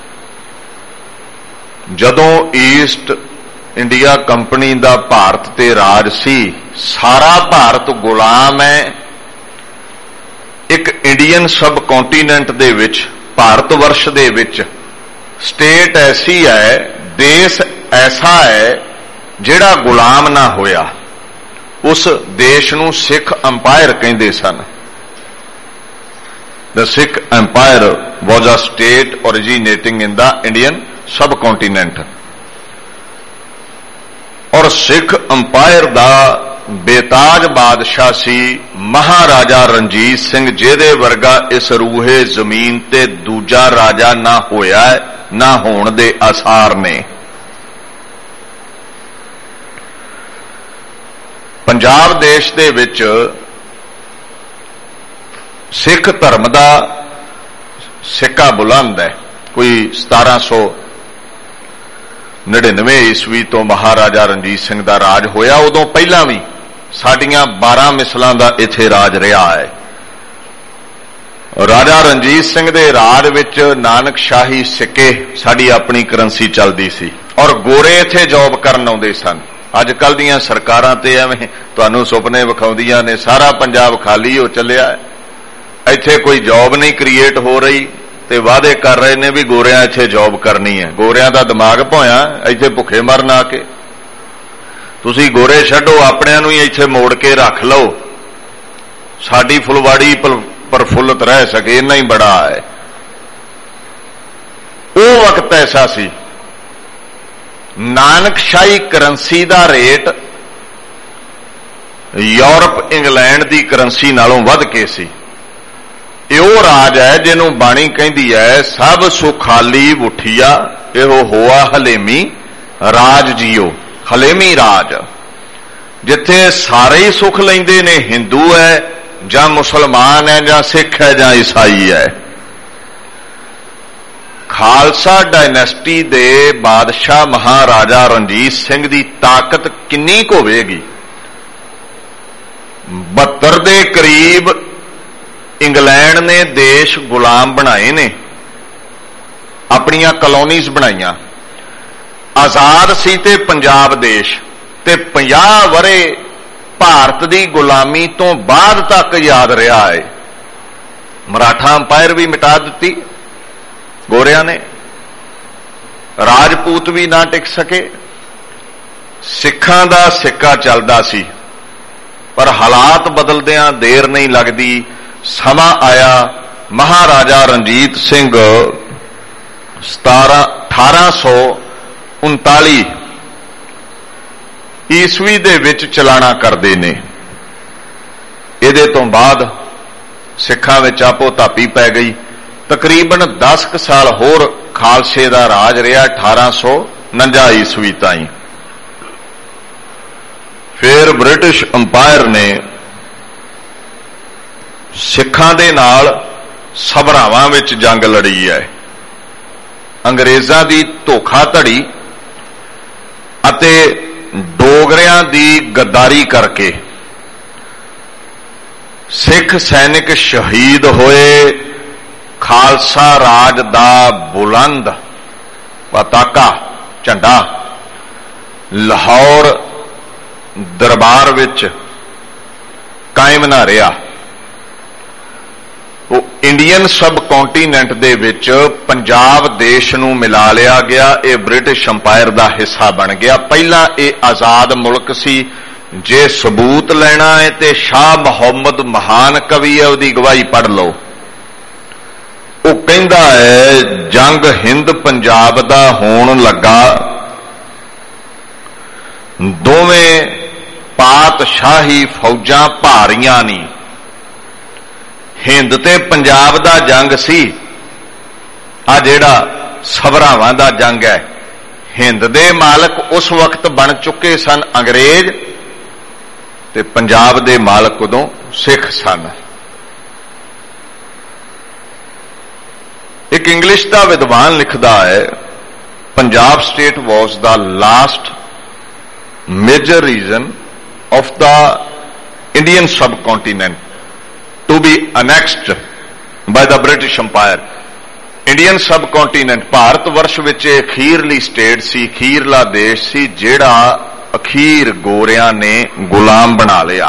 ਜਦੋਂ ਈਸਟ ਇੰਡੀਆ ਕੰਪਨੀ ਦਾ ਭਾਰਤ ਤੇ ਰਾਜ ਸੀ, ਸਾਰਾ ਭਾਰਤ ਗੁਲਾਮ ਹੈ। ਇੱਕ ਇੰਡੀਅਨ ਸਬ ਕੰਟੀਨੈਂਟ ਦੇ ਵਿੱਚ, ਭਾਰਤ ਵਰਸ਼ ਦੇ ਵਿੱਚ ਸਟੇਟ ਐਸੀ ਹੈ, ਦੇਸ਼ ਐਸਾ ਹੈ ਜਿਹੜਾ ਗੁਲਾਮ ਨਾ ਹੋਇਆ। ਉਸ ਦੇਸ਼ ਨੂੰ ਸਿੱਖ ਅੰਪਾਇਰ ਕਹਿੰਦੇ ਸਨ। The Sikh Empire was a state originating in the Indian subcontinent। ਔਰ ਸਿੱਖ ਅੰਪਾਇਰ ਦਾ ਬੇਤਾਜ ਬਾਦਸ਼ਾਹ ਸੀ ਮਹਾਰਾਜਾ ਰਣਜੀਤ ਸਿੰਘ, ਜਿਹਦੇ ਵਰਗਾ ਇਸ ਰੂਹੇ ਜ਼ਮੀਨ ਤੇ ਦੂਜਾ ਰਾਜਾ ਨਾ ਹੋਇਆ, ਨਾ ਹੋਣ ਦੇ ਆਸਾਰ ਨੇ। ਪੰਜਾਬ ਦੇਸ਼ ਦੇ ਵਿੱਚ ਸਿੱਖ ਧਰਮ ਦਾ ਸਿੱਕਾ ਬੁਲੰਦ ਹੈ। ਕੋਈ ਸਤਾਰਾਂ ਸੌ ਨੜਿਨਵੇਂ ਈਸਵੀ ਤੋਂ ਮਹਾਰਾਜਾ ਰਣਜੀਤ ਸਿੰਘ ਦਾ ਰਾਜ ਹੋਇਆ। ਉਦੋਂ ਪਹਿਲਾਂ ਵੀ ਸਾਡੀਆਂ ਬਾਰਾਂ ਮਿਸਲਾਂ ਦਾ ਇੱਥੇ ਰਾਜ ਰਿਹਾ ਹੈ। ਰਾਜਾ ਰਣਜੀਤ ਸਿੰਘ ਦੇ ਰਾਜ ਵਿੱਚ ਨਾਨਕਸ਼ਾਹੀ ਸਿੱਕੇ ਸਾਡੀ ਆਪਣੀ ਕਰੰਸੀ ਚੱਲਦੀ ਸੀ ਔਰ ਗੋਰੇ ਇੱਥੇ ਜੌਬ ਕਰਨ ਆਉਂਦੇ ਸਨ। ਅੱਜ ਕੱਲ੍ਹ ਦੀਆਂ ਸਰਕਾਰਾਂ ਤੇ ਐਵੇਂ ਤੁਹਾਨੂੰ ਸੁਪਨੇ ਵਿਖਾਉਂਦੀਆਂ ਨੇ, ਸਾਰਾ ਪੰਜਾਬ ਖਾਲੀ ਹੋ ਚੱਲਿਆ ਹੈ, ਇੱਥੇ ਕੋਈ ਜੌਬ ਨਹੀਂ ਕ੍ਰੀਏਟ ਹੋ ਰਹੀ ਤੇ ਵਾਅਦੇ ਕਰ ਰਹੇ ਨੇ ਵੀ ਗੋਰਿਆਂ ਇੱਥੇ ਜੌਬ ਕਰਨੀ ਹੈ। ਗੋਰਿਆਂ ਦਾ ਦਿਮਾਗ ਭੋਇਆ, ਇੱਥੇ ਭੁੱਖੇ ਮਰਨ ਆ ਕੇ। ਤੁਸੀਂ ਗੋਰੇ ਛੱਡੋ, ਆਪਣਿਆਂ ਨੂੰ ਹੀ ਇੱਥੇ ਮੋੜ ਕੇ ਰੱਖ ਲਓ, ਸਾਡੀ ਫੁਲਵਾੜੀ ਪ੍ਰਫੁੱਲਤ ਰਹਿ ਸਕੇ, ਇੰਨਾ ਹੀ ਬੜਾ ਹੈ। ਉਹ ਵਕਤ ਐਸਾ ਸੀ, ਨਾਨਕਸ਼ਾਹੀ ਕਰੰਸੀ ਦਾ ਰੇਟ ਯੂਰਪ ਇੰਗਲੈਂਡ ਦੀ ਕਰੰਸੀ ਨਾਲੋਂ ਵੱਧ ਕੇ ਸੀ। ਇਹ ਉਹ ਰਾਜ ਹੈ ਜਿਹਨੂੰ ਬਾਣੀ ਕਹਿੰਦੀ ਹੈ, ਸਭ ਸੁਖਾਲੀ ਉਠੀਆ ਇਹੋ ਹੋਆ ਹਲੇਮੀ ਰਾਜ ਜੀਓ। ਹਲੇਮੀ ਰਾਜ, ਜਿੱਥੇ ਸਾਰੇ ਹੀ ਸੁਖ ਲੈਂਦੇ ਨੇ, ਹਿੰਦੂ ਹੈ ਜਾਂ ਮੁਸਲਮਾਨ ਹੈ ਜਾਂ ਸਿੱਖ ਹੈ ਜਾਂ ਈਸਾਈ ਹੈ। ਖਾਲਸਾ ਡਾਇਨੈਸਟੀ ਦੇ ਬਾਦਸ਼ਾਹ ਮਹਾਰਾਜਾ ਰਣਜੀਤ ਸਿੰਘ ਦੀ ਤਾਕਤ ਕਿੰਨੀ ਕੁ ਹੋਵੇਗੀ? ਬਹੱਤਰ ਦੇ ਕਰੀਬ ਇੰਗਲੈਂਡ ਨੇ ਦੇਸ਼ ਗੁਲਾਮ ਬਣਾਏ ਨੇ, ਆਪਣੀਆਂ ਕਲੋਨੀਜ਼ ਬਣਾਈਆਂ। ਆਜ਼ਾਦ ਸੀ ਤੇ ਪੰਜਾਬ ਦੇਸ਼, ਤੇ ਪੰਜਾਹ ਵਰੇ ਭਾਰਤ ਦੀ ਗੁਲਾਮੀ ਤੋਂ ਬਾਅਦ ਤੱਕ ਯਾਦ ਰਿਹਾ ਹੈ। ਮਰਾਠਾ ਅੰਪਾਇਰ ਵੀ ਮਿਟਾ ਦਿੱਤੀ ਗੋਰਿਆਂ ਨੇ, ਰਾਜਪੂਤ ਵੀ ਨਾ ਟਿਕ ਸਕੇ। ਸਿੱਖਾਂ ਦਾ ਸਿੱਕਾ ਚੱਲਦਾ ਸੀ, ਪਰ ਹਾਲਾਤ ਬਦਲਦਿਆਂ ਦੇਰ ਨਹੀਂ ਲੱਗਦੀ। ਸਮਾਂ ਆਇਆ, ਮਹਾਰਾਜਾ ਰਣਜੀਤ ਸਿੰਘ ਸਤਾਰਾਂ ਅਠਾਰਾਂ ਸੌ ਉਨਤਾਲੀ ਈਸਵੀ ਦੇ ਵਿੱਚ ਚਲਾਣਾ ਕਰਦੇ ਨੇ। ਇਹਦੇ ਤੋਂ ਬਾਅਦ ਸਿੱਖਾਂ ਵਿੱਚ ਆਪੋ ਧਾਪੀ ਪੈ ਗਈ। ਤਕਰੀਬਨ ਦਸ ਕੁ ਸਾਲ ਹੋਰ ਖਾਲਸੇ ਦਾ ਰਾਜ ਰਿਹਾ, ਅਠਾਰਾਂ ਸੌ ਉਨੰਜਾ ਈਸਵੀ ਤਾਈਂ। ਫਿਰ ਬ੍ਰਿਟਿਸ਼ ਅੰਪਾਇਰ ਨੇ ਸਿੱਖਾਂ ਦੇ ਨਾਲ ਸਭਰਾਵਾਂ ਵਿੱਚ ਜੰਗ ਲੜੀ ਹੈ। ਅੰਗਰੇਜ਼ਾਂ ਦੀ ਧੋਖਾਧੜੀ ਅਤੇ ਡੋਗਰਿਆਂ ਦੀ ਗੱਦਾਰੀ ਕਰਕੇ ਸਿੱਖ ਸੈਨਿਕ ਸ਼ਹੀਦ ਹੋਏ। ਖਾਲਸਾ ਰਾਜ ਦਾ ਬੁਲੰਦ ਪਤਾਕਾ ਝੰਡਾ ਲਾਹੌਰ ਦਰਬਾਰ ਵਿੱਚ ਕਾਇਮ ਨਾ ਰਿਹਾ। ਉਹ ਇੰਡੀਅਨ ਸਬ ਕੌਂਟੀਨੈਂਟ ਦੇ ਵਿੱਚ ਪੰਜਾਬ ਦੇਸ਼ ਨੂੰ ਮਿਲਾ ਲਿਆ ਗਿਆ। ਇਹ ਬ੍ਰਿਟਿਸ਼ ਅੰਪਾਇਰ ਦਾ ਹਿੱਸਾ ਬਣ ਗਿਆ। ਪਹਿਲਾਂ ਇਹ ਆਜ਼ਾਦ ਮੁਲਕ ਸੀ। ਜੇ ਸਬੂਤ ਲੈਣਾ ਹੈ ਤੇ ਸ਼ਾਹ ਮੁਹੰਮਦ ਮਹਾਨ ਕਵੀ ਹੈ, ਉਹਦੀ ਗਵਾਹੀ ਪੜ੍ਹ ਲਓ। ਉਹ ਕਹਿੰਦਾ ਹੈ ਜੰਗ ਹਿੰਦ ਪੰਜਾਬ ਦਾ ਹੋਣ ਲੱਗਾ, ਦੋਵੇਂ ਪਾਤਸ਼ਾਹੀ ਫੌਜਾਂ ਭਾਰੀਆਂ ਨਹੀਂ। ਹਿੰਦ ਤੇ ਪੰਜਾਬ ਦਾ ਜੰਗ ਸੀ। ਆ ਜਿਹੜਾ ਸਭਰਾਵਾਂ ਦਾ ਜੰਗ ਹੈ, ਹਿੰਦ ਦੇ ਮਾਲਕ ਉਸ ਵਕਤ ਬਣ ਚੁੱਕੇ ਸਨ ਅੰਗਰੇਜ਼, ਤੇ ਪੰਜਾਬ ਦੇ ਮਾਲਕ ਉਦੋਂ ਸਿੱਖ ਸਨ। ਇੱਕ ਇੰਗਲਿਸ਼ ਦਾ ਵਿਦਵਾਨ ਲਿਖਦਾ ਹੈ, Punjab state was the last major reason of the Indian subcontinent to be annexed by the British Empire। Indian subcontinent Bharat varsh ਵਿੱਚ ਅਖੀਰਲੀ ਸਟੇਟ ਸੀ, ਅਖੀਰਲਾ ਦੇਸ਼ ਸੀ ਜਿਹੜਾ ਅਖੀਰ ਗੋਰਿਆਂ ਨੇ ਗੁਲਾਮ ਬਣਾ ਲਿਆ।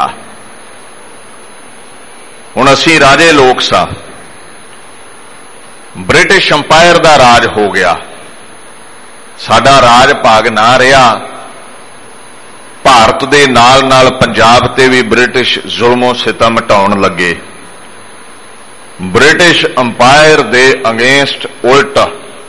ਹੁਣ ਅਸੀਂ ਰਾਜੇ ਲੋਕ ਸਾਂ, ਬ੍ਰਿਟਿਸ਼ ਅੰਪਾਇਰ ਦਾ ਰਾਜ ਹੋ ਗਿਆ, ਸਾਡਾ ਰਾਜ ਭਾਗ ਨਾ ਰਿਹਾ। ਭਾਰਤ ਦੇ ਨਾਲ ਨਾਲ ਪੰਜਾਬ ਤੇ ਵੀ ਬ੍ਰਿਟਿਸ਼ ਜ਼ੁਲਮੋ ਸਿਤਮ ਢਾਉਣ ਲੱਗੇ। ਬ੍ਰਿਟਿਸ਼ ਅੰਪਾਇਰ ਦੇ ਅਗੇਂਸਟ ਉਲਟ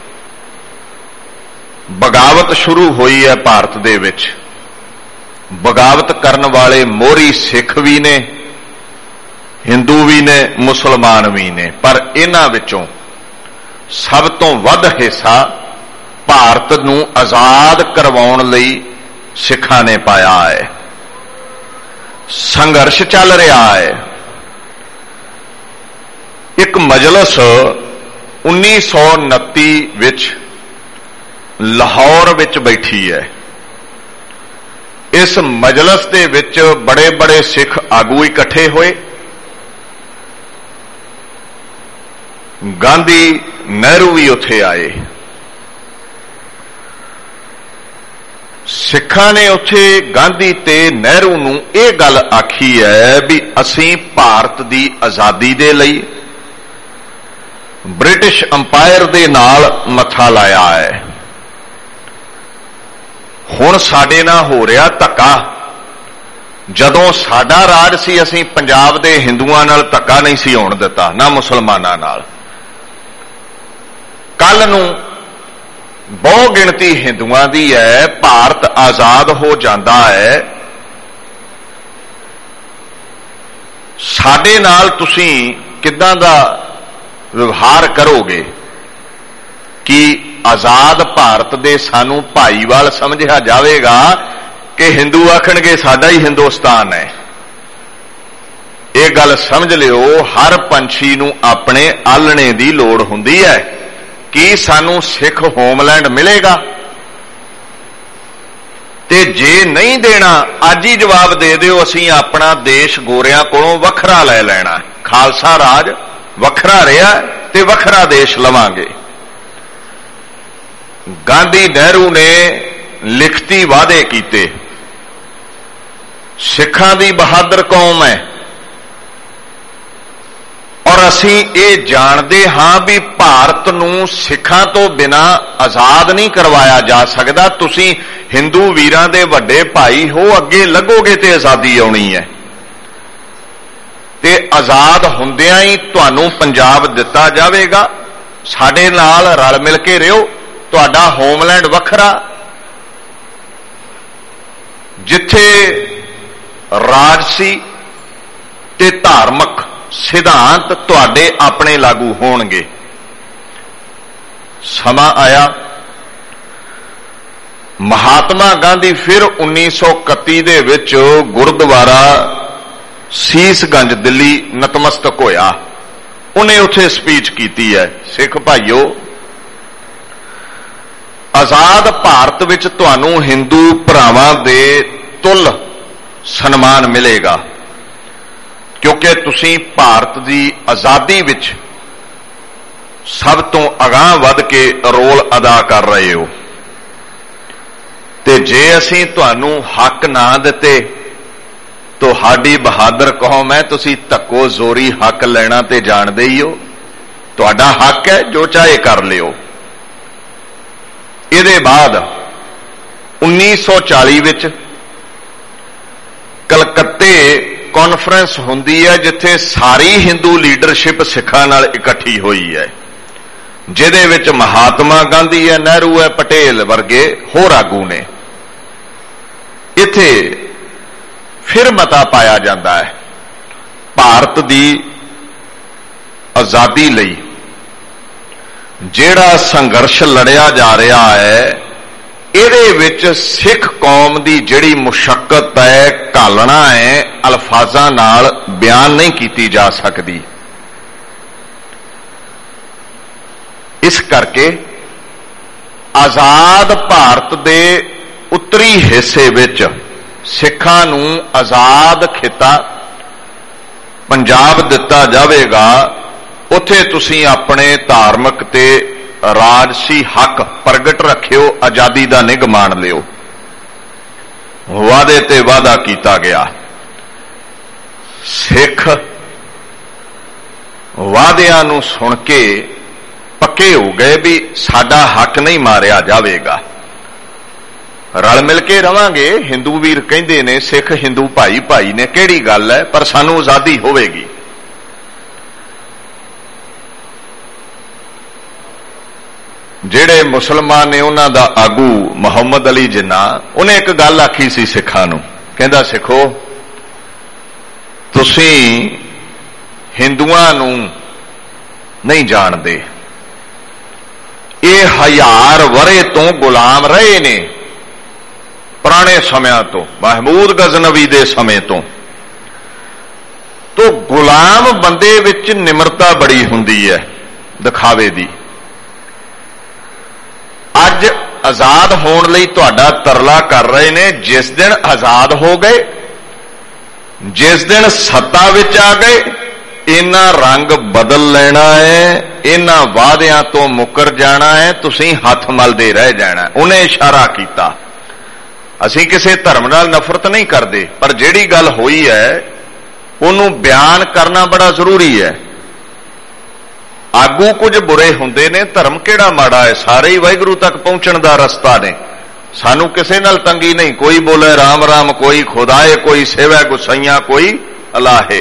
ਬਗਾਵਤ ਸ਼ੁਰੂ ਹੋਈ ਹੈ ਭਾਰਤ ਦੇ ਵਿੱਚ। ਬਗਾਵਤ ਕਰਨ ਵਾਲੇ ਮੋਹਰੀ ਸਿੱਖ ਵੀ ਨੇ, ਹਿੰਦੂ ਵੀ ਨੇ, ਮੁਸਲਮਾਨ ਵੀ ਨੇ, ਪਰ ਇਹਨਾਂ ਵਿੱਚੋਂ ਸਭ ਤੋਂ ਵੱਧ ਹਿੱਸਾ ਭਾਰਤ ਨੂੰ ਆਜ਼ਾਦ ਕਰਵਾਉਣ ਲਈ ਸਿੱਖਾਂ ਨੇ ਪਾਇਆ ਹੈ। ਸੰਘਰਸ਼ ਚੱਲ ਰਿਹਾ ਹੈ। ਇੱਕ ਮਜਲਿਸ ਉੱਨੀ ਸੌ ਉਨੱਤੀ ਵਿੱਚ ਲਾਹੌਰ ਵਿੱਚ ਬੈਠੀ ਹੈ। ਇਸ ਮਜਲਿਸ ਦੇ ਵਿੱਚ ਬੜੇ ਬੜੇ ਸਿੱਖ ਆਗੂ ਇਕੱਠੇ ਹੋਏ। ਗਾਂਧੀ ਨਹਿਰੂ ਵੀ ਉੱਥੇ ਆਏ। ਸਿੱਖਾਂ ਨੇ ਉੱਥੇ ਗਾਂਧੀ ਤੇ ਨਹਿਰੂ ਨੂੰ ਇਹ ਗੱਲ ਆਖੀ ਹੈ ਵੀ ਅਸੀਂ ਭਾਰਤ ਦੀ ਆਜ਼ਾਦੀ ਦੇ ਲਈ ਬ੍ਰਿਟਿਸ਼ ਅੰਪਾਇਰ ਦੇ ਨਾਲ ਮੱਥਾ ਲਾਇਆ ਹੈ। ਹੁਣ ਸਾਡੇ ਨਾਲ ਹੋ ਰਿਹਾ ਧੱਕਾ। ਜਦੋਂ ਸਾਡਾ ਰਾਜ ਸੀ ਅਸੀਂ ਪੰਜਾਬ ਦੇ ਹਿੰਦੂਆਂ ਨਾਲ ਧੱਕਾ ਨਹੀਂ ਸੀ ਹੋਣ ਦਿੱਤਾ, ਨਾ ਮੁਸਲਮਾਨਾਂ ਨਾਲ। ਕੱਲ ਨੂੰ ਬਹੁ ਗਿਣਤੀ ਹਿੰਦੂਆਂ ਦੀ ਹੈ, ਭਾਰਤ ਆਜ਼ਾਦ ਹੋ ਜਾਂਦਾ ਹੈ, ਸਾਡੇ ਨਾਲ ਤੁਸੀਂ ਕਿੱਦਾਂ ਦਾ ਵਿਵਹਾਰ ਕਰੋਗੇ? ਕਿ ਆਜ਼ਾਦ ਭਾਰਤ ਦੇ ਸਾਨੂੰ ਭਾਈਵਾਲ ਸਮਝਿਆ ਜਾਵੇਗਾ ਕਿ ਹਿੰਦੂ ਆਖਣਗੇ ਸਾਡਾ ਹੀ ਹਿੰਦੁਸਤਾਨ ਹੈ? ਇਹ ਗੱਲ ਸਮਝ ਲਿਓ, ਹਰ ਪੰਛੀ ਨੂੰ ਆਪਣੇ ਆਲਣੇ ਦੀ ਲੋੜ ਹੁੰਦੀ ਹੈ। ਕੀ ਸਾਨੂੰ ਸਿੱਖ ਹੋਮਲੈਂਡ ਮਿਲੇਗਾ? ਤੇ ਜੇ ਨਹੀਂ ਦੇਣਾ, ਅੱਜ ਹੀ ਜਵਾਬ ਦੇ ਦਿਓ, ਅਸੀਂ ਆਪਣਾ ਦੇਸ਼ ਗੋਰਿਆਂ ਕੋਲੋਂ ਵੱਖਰਾ ਲੈ ਲੈਣਾ। ਖਾਲਸਾ ਰਾਜ ਵੱਖਰਾ ਰਿਹਾ ਤੇ ਵੱਖਰਾ ਦੇਸ਼ ਲਵਾਂਗੇ। ਗਾਂਧੀ ਨਹਿਰੂ ਨੇ ਲਿਖਤੀ ਵਾਅਦੇ ਕੀਤੇ। ਸਿੱਖਾਂ ਦੀ ਬਹਾਦਰ ਕੌਮ ਹੈ ਔਰ ਅਸੀਂ ਇਹ ਜਾਣਦੇ ਹਾਂ ਵੀ ਭਾਰਤ ਨੂੰ ਸਿੱਖਾਂ ਤੋਂ ਬਿਨਾਂ ਆਜ਼ਾਦ ਨਹੀਂ ਕਰਵਾਇਆ ਜਾ ਸਕਦਾ। ਤੁਸੀਂ ਹਿੰਦੂ ਵੀਰਾਂ ਦੇ ਵੱਡੇ ਭਾਈ ਹੋ, ਅੱਗੇ ਲੱਗੋਗੇ ਤੇ ਆਜ਼ਾਦੀ ਆਉਣੀ ਹੈ। ਤੇ ਆਜ਼ਾਦ ਹੁੰਦਿਆਂ ਹੀ ਤੁਹਾਨੂੰ ਪੰਜਾਬ ਦਿੱਤਾ ਜਾਵੇਗਾ। ਸਾਡੇ ਨਾਲ ਰਲ ਮਿਲ ਕੇ ਰਹੋ, ਤੁਹਾਡਾ ਹੋਮਲੈਂਡ ਵੱਖਰਾ, ਜਿੱਥੇ ਰਾਜਸੀ ਤੇ ਧਾਰਮਿਕ ਸਿਧਾਂਤ ਤੁਹਾਡੇ ਆਪਣੇ ਲਾਗੂ ਹੋਣਗੇ। ਸਮਾਂ ਆਇਆ, ਮਹਾਤਮਾ ਗਾਂਧੀ ਫਿਰ ਉੱਨੀ ਸੌ ਇਕੱਤੀ ਦੇ ਵਿੱਚ ਗੁਰਦੁਆਰਾ ਸੀਸਗੰਜ ਦਿੱਲੀ ਨਤਮਸਤਕ ਹੋਇਆ। ਉਹਨੇ ਉੱਥੇ ਸਪੀਚ ਕੀਤੀ ਹੈ, ਸਿੱਖ ਭਾਈਓ, ਆਜ਼ਾਦ ਭਾਰਤ ਵਿੱਚ ਤੁਹਾਨੂੰ ਹਿੰਦੂ ਭਰਾਵਾਂ ਦੇ ਤੁੱਲ ਸਨਮਾਨ ਮਿਲੇਗਾ, ਕਿਉਂਕਿ ਤੁਸੀਂ ਭਾਰਤ ਦੀ ਆਜ਼ਾਦੀ ਵਿੱਚ ਸਭ ਤੋਂ ਅਗਾਂਹ ਵੱਧ ਕੇ ਰੋਲ ਅਦਾ ਕਰ ਰਹੇ ਹੋ। ਤੇ ਜੇ ਅਸੀਂ ਤੁਹਾਨੂੰ ਹੱਕ ਨਾ ਦਿੱਤੇ ਤੁਹਾਡੀ ਬਹਾਦਰ ਕੌਮ ਹੈ, ਤੁਸੀਂ ਧੱਕੋ ਜ਼ੋਰੀ ਹੱਕ ਲੈਣਾ ਤੇ ਜਾਣਦੇ ਹੀ ਹੋ, ਤੁਹਾਡਾ ਹੱਕ ਹੈ, ਜੋ ਚਾਹੇ ਕਰ ਲਿਓ। ਇਹਦੇ ਬਾਅਦ ਉੱਨੀ ਸੌ ਚਾਲੀ ਵਿੱਚ ਕਲਕੱਤੇ ਕਾਨਫਰੰਸ ਹੁੰਦੀ ਹੈ, ਜਿੱਥੇ ਸਾਰੀ ਹਿੰਦੂ ਲੀਡਰਸ਼ਿਪ ਸਿੱਖਾਂ ਨਾਲ ਇਕੱਠੀ ਹੋਈ ਹੈ, ਜਿਹਦੇ ਵਿੱਚ ਮਹਾਤਮਾ ਗਾਂਧੀ ਹੈ, ਨਹਿਰੂ ਹੈ, ਪਟੇਲ ਵਰਗੇ ਹੋਰ ਆਗੂ ਨੇ। ਇੱਥੇ ਫਿਰ ਮਤਾ ਪਾਇਆ ਜਾਂਦਾ ਹੈ ਭਾਰਤ ਦੀ ਆਜ਼ਾਦੀ ਲਈ ਜਿਹੜਾ ਸੰਘਰਸ਼ ਲੜਿਆ ਜਾ ਰਿਹਾ ਹੈ, ਇਹਦੇ ਵਿੱਚ ਸਿੱਖ ਕੌਮ ਦੀ ਜਿਹੜੀ ਮੁਸ਼ੱਕਤ ਹੈ, ਘਾਲਣਾ ਹੈ, ਅਲਫਾਜ਼ਾਂ ਨਾਲ ਬਿਆਨ ਨਹੀਂ ਕੀਤੀ ਜਾ ਸਕਦੀ। ਇਸ ਕਰਕੇ ਆਜ਼ਾਦ ਭਾਰਤ ਦੇ ਉੱਤਰੀ ਹਿੱਸੇ ਵਿੱਚ ਸਿੱਖਾਂ ਨੂੰ ਆਜ਼ਾਦ ਖਿੱਤਾ ਪੰਜਾਬ ਦਿੱਤਾ ਜਾਵੇਗਾ। ਉੱਥੇ ਤੁਸੀਂ ਆਪਣੇ ਧਾਰਮਿਕ ਤੇ ਰਾਜਸੀ ਹੱਕ ਪ੍ਰਗਟ ਰੱਖਿਓ, ਆਜ਼ਾਦੀ ਦਾ ਨਿੱਘ ਮਾਣ ਲਿਓ। ਵਾਅਦੇ ਤੇ ਵਾਅਦਾ ਕੀਤਾ ਗਿਆ। ਸਿੱਖ ਵਾਅਦਿਆਂ ਨੂੰ ਸੁਣ ਕੇ ਪੱਕੇ ਹੋ ਗਏ ਵੀ ਸਾਡਾ ਹੱਕ ਨਹੀਂ ਮਾਰਿਆ ਜਾਵੇਗਾ, ਰਲ ਮਿਲ ਕੇ ਰਵਾਂਗੇ। ਹਿੰਦੂ ਵੀਰ ਕਹਿੰਦੇ ਨੇ ਸਿੱਖ ਹਿੰਦੂ ਭਾਈ ਭਾਈ ਨੇ, ਕਿਹੜੀ ਗੱਲ ਹੈ, ਪਰ ਸਾਨੂੰ ਆਜ਼ਾਦੀ ਹੋਵੇਗੀ। ਜਿਹੜੇ ਮੁਸਲਮਾਨ ਨੇ ਉਹਨਾਂ ਦਾ ਆਗੂ ਮੁਹੰਮਦ ਅਲੀ ਜਿੰਨਾ, ਉਹਨੇ ਇੱਕ ਗੱਲ ਆਖੀ ਸੀ ਸਿੱਖਾਂ ਨੂੰ, ਕਹਿੰਦਾ ਸਿੱਖੋ ਤੁਸੀਂ ਹਿੰਦੂਆਂ ਨੂੰ ਨਹੀਂ ਜਾਣਦੇ, ਇਹ ਹਜ਼ਾਰ ਵਰੇ ਤੋਂ ਗੁਲਾਮ ਰਹੇ ਨੇ, ਪੁਰਾਣੇ ਸਮਿਆਂ ਤੋਂ, ਮਹਿਮੂਦ ਗਜ਼ਨਵੀ ਦੇ ਸਮੇਂ ਤੋਂ। ਤੋ ਗੁਲਾਮ ਬੰਦੇ ਵਿੱਚ ਨਿਮਰਤਾ ਬੜੀ ਹੁੰਦੀ ਹੈ, ਦਿਖਾਵੇ ਦੀ। ਅੱਜ ਆਜ਼ਾਦ ਹੋਣ ਲਈ ਤੁਹਾਡਾ ਤਰਲਾ ਕਰ ਰਹੇ ਨੇ, ਜਿਸ ਦਿਨ ਆਜ਼ਾਦ ਹੋ ਗਏ, ਜਿਸ ਦਿਨ ਸੱਤਾ ਵਿੱਚ ਆ ਗਏ, ਇਹਨਾਂ ਰੰਗ ਬਦਲ ਲੈਣਾ ਹੈ, ਇਹਨਾਂ ਵਾਅਦਿਆਂ ਤੋਂ ਮੁੱਕਰ ਜਾਣਾ ਹੈ, ਤੁਸੀਂ ਹੱਥ ਮਲਦੇ ਰਹਿ ਜਾਣਾ। ਉਹਨੇ ਇਸ਼ਾਰਾ ਕੀਤਾ, ਅਸੀਂ ਕਿਸੇ ਧਰਮ ਨਾਲ ਨਫ਼ਰਤ ਨਹੀਂ ਕਰਦੇ, ਪਰ ਜਿਹੜੀ ਗੱਲ ਹੋਈ ਹੈ ਉਹਨੂੰ ਬਿਆਨ ਕਰਨਾ ਬੜਾ ਜ਼ਰੂਰੀ ਹੈ। ਆਗੂ ਕੁਝ ਬੁਰੇ ਹੁੰਦੇ ਨੇ, ਧਰਮ ਕਿਹੜਾ ਮਾੜਾ ਹੈ, ਸਾਰੇ ਹੀ ਵਾਹਿਗੁਰੂ ਤੱਕ ਪਹੁੰਚਣ ਦਾ ਰਸਤਾ ਨੇ। ਸਾਨੂੰ ਕਿਸੇ ਨਾਲ ਤੰਗੀ ਨਹੀਂ, ਕੋਈ ਬੋਲੇ ਰਾਮ ਰਾਮ, ਕੋਈ ਖੁਦਾਏ, ਕੋਈ ਸੇਵੈ ਗੁਸਾਈਆਂ, ਕੋਈ ਅਲਾਹੇ।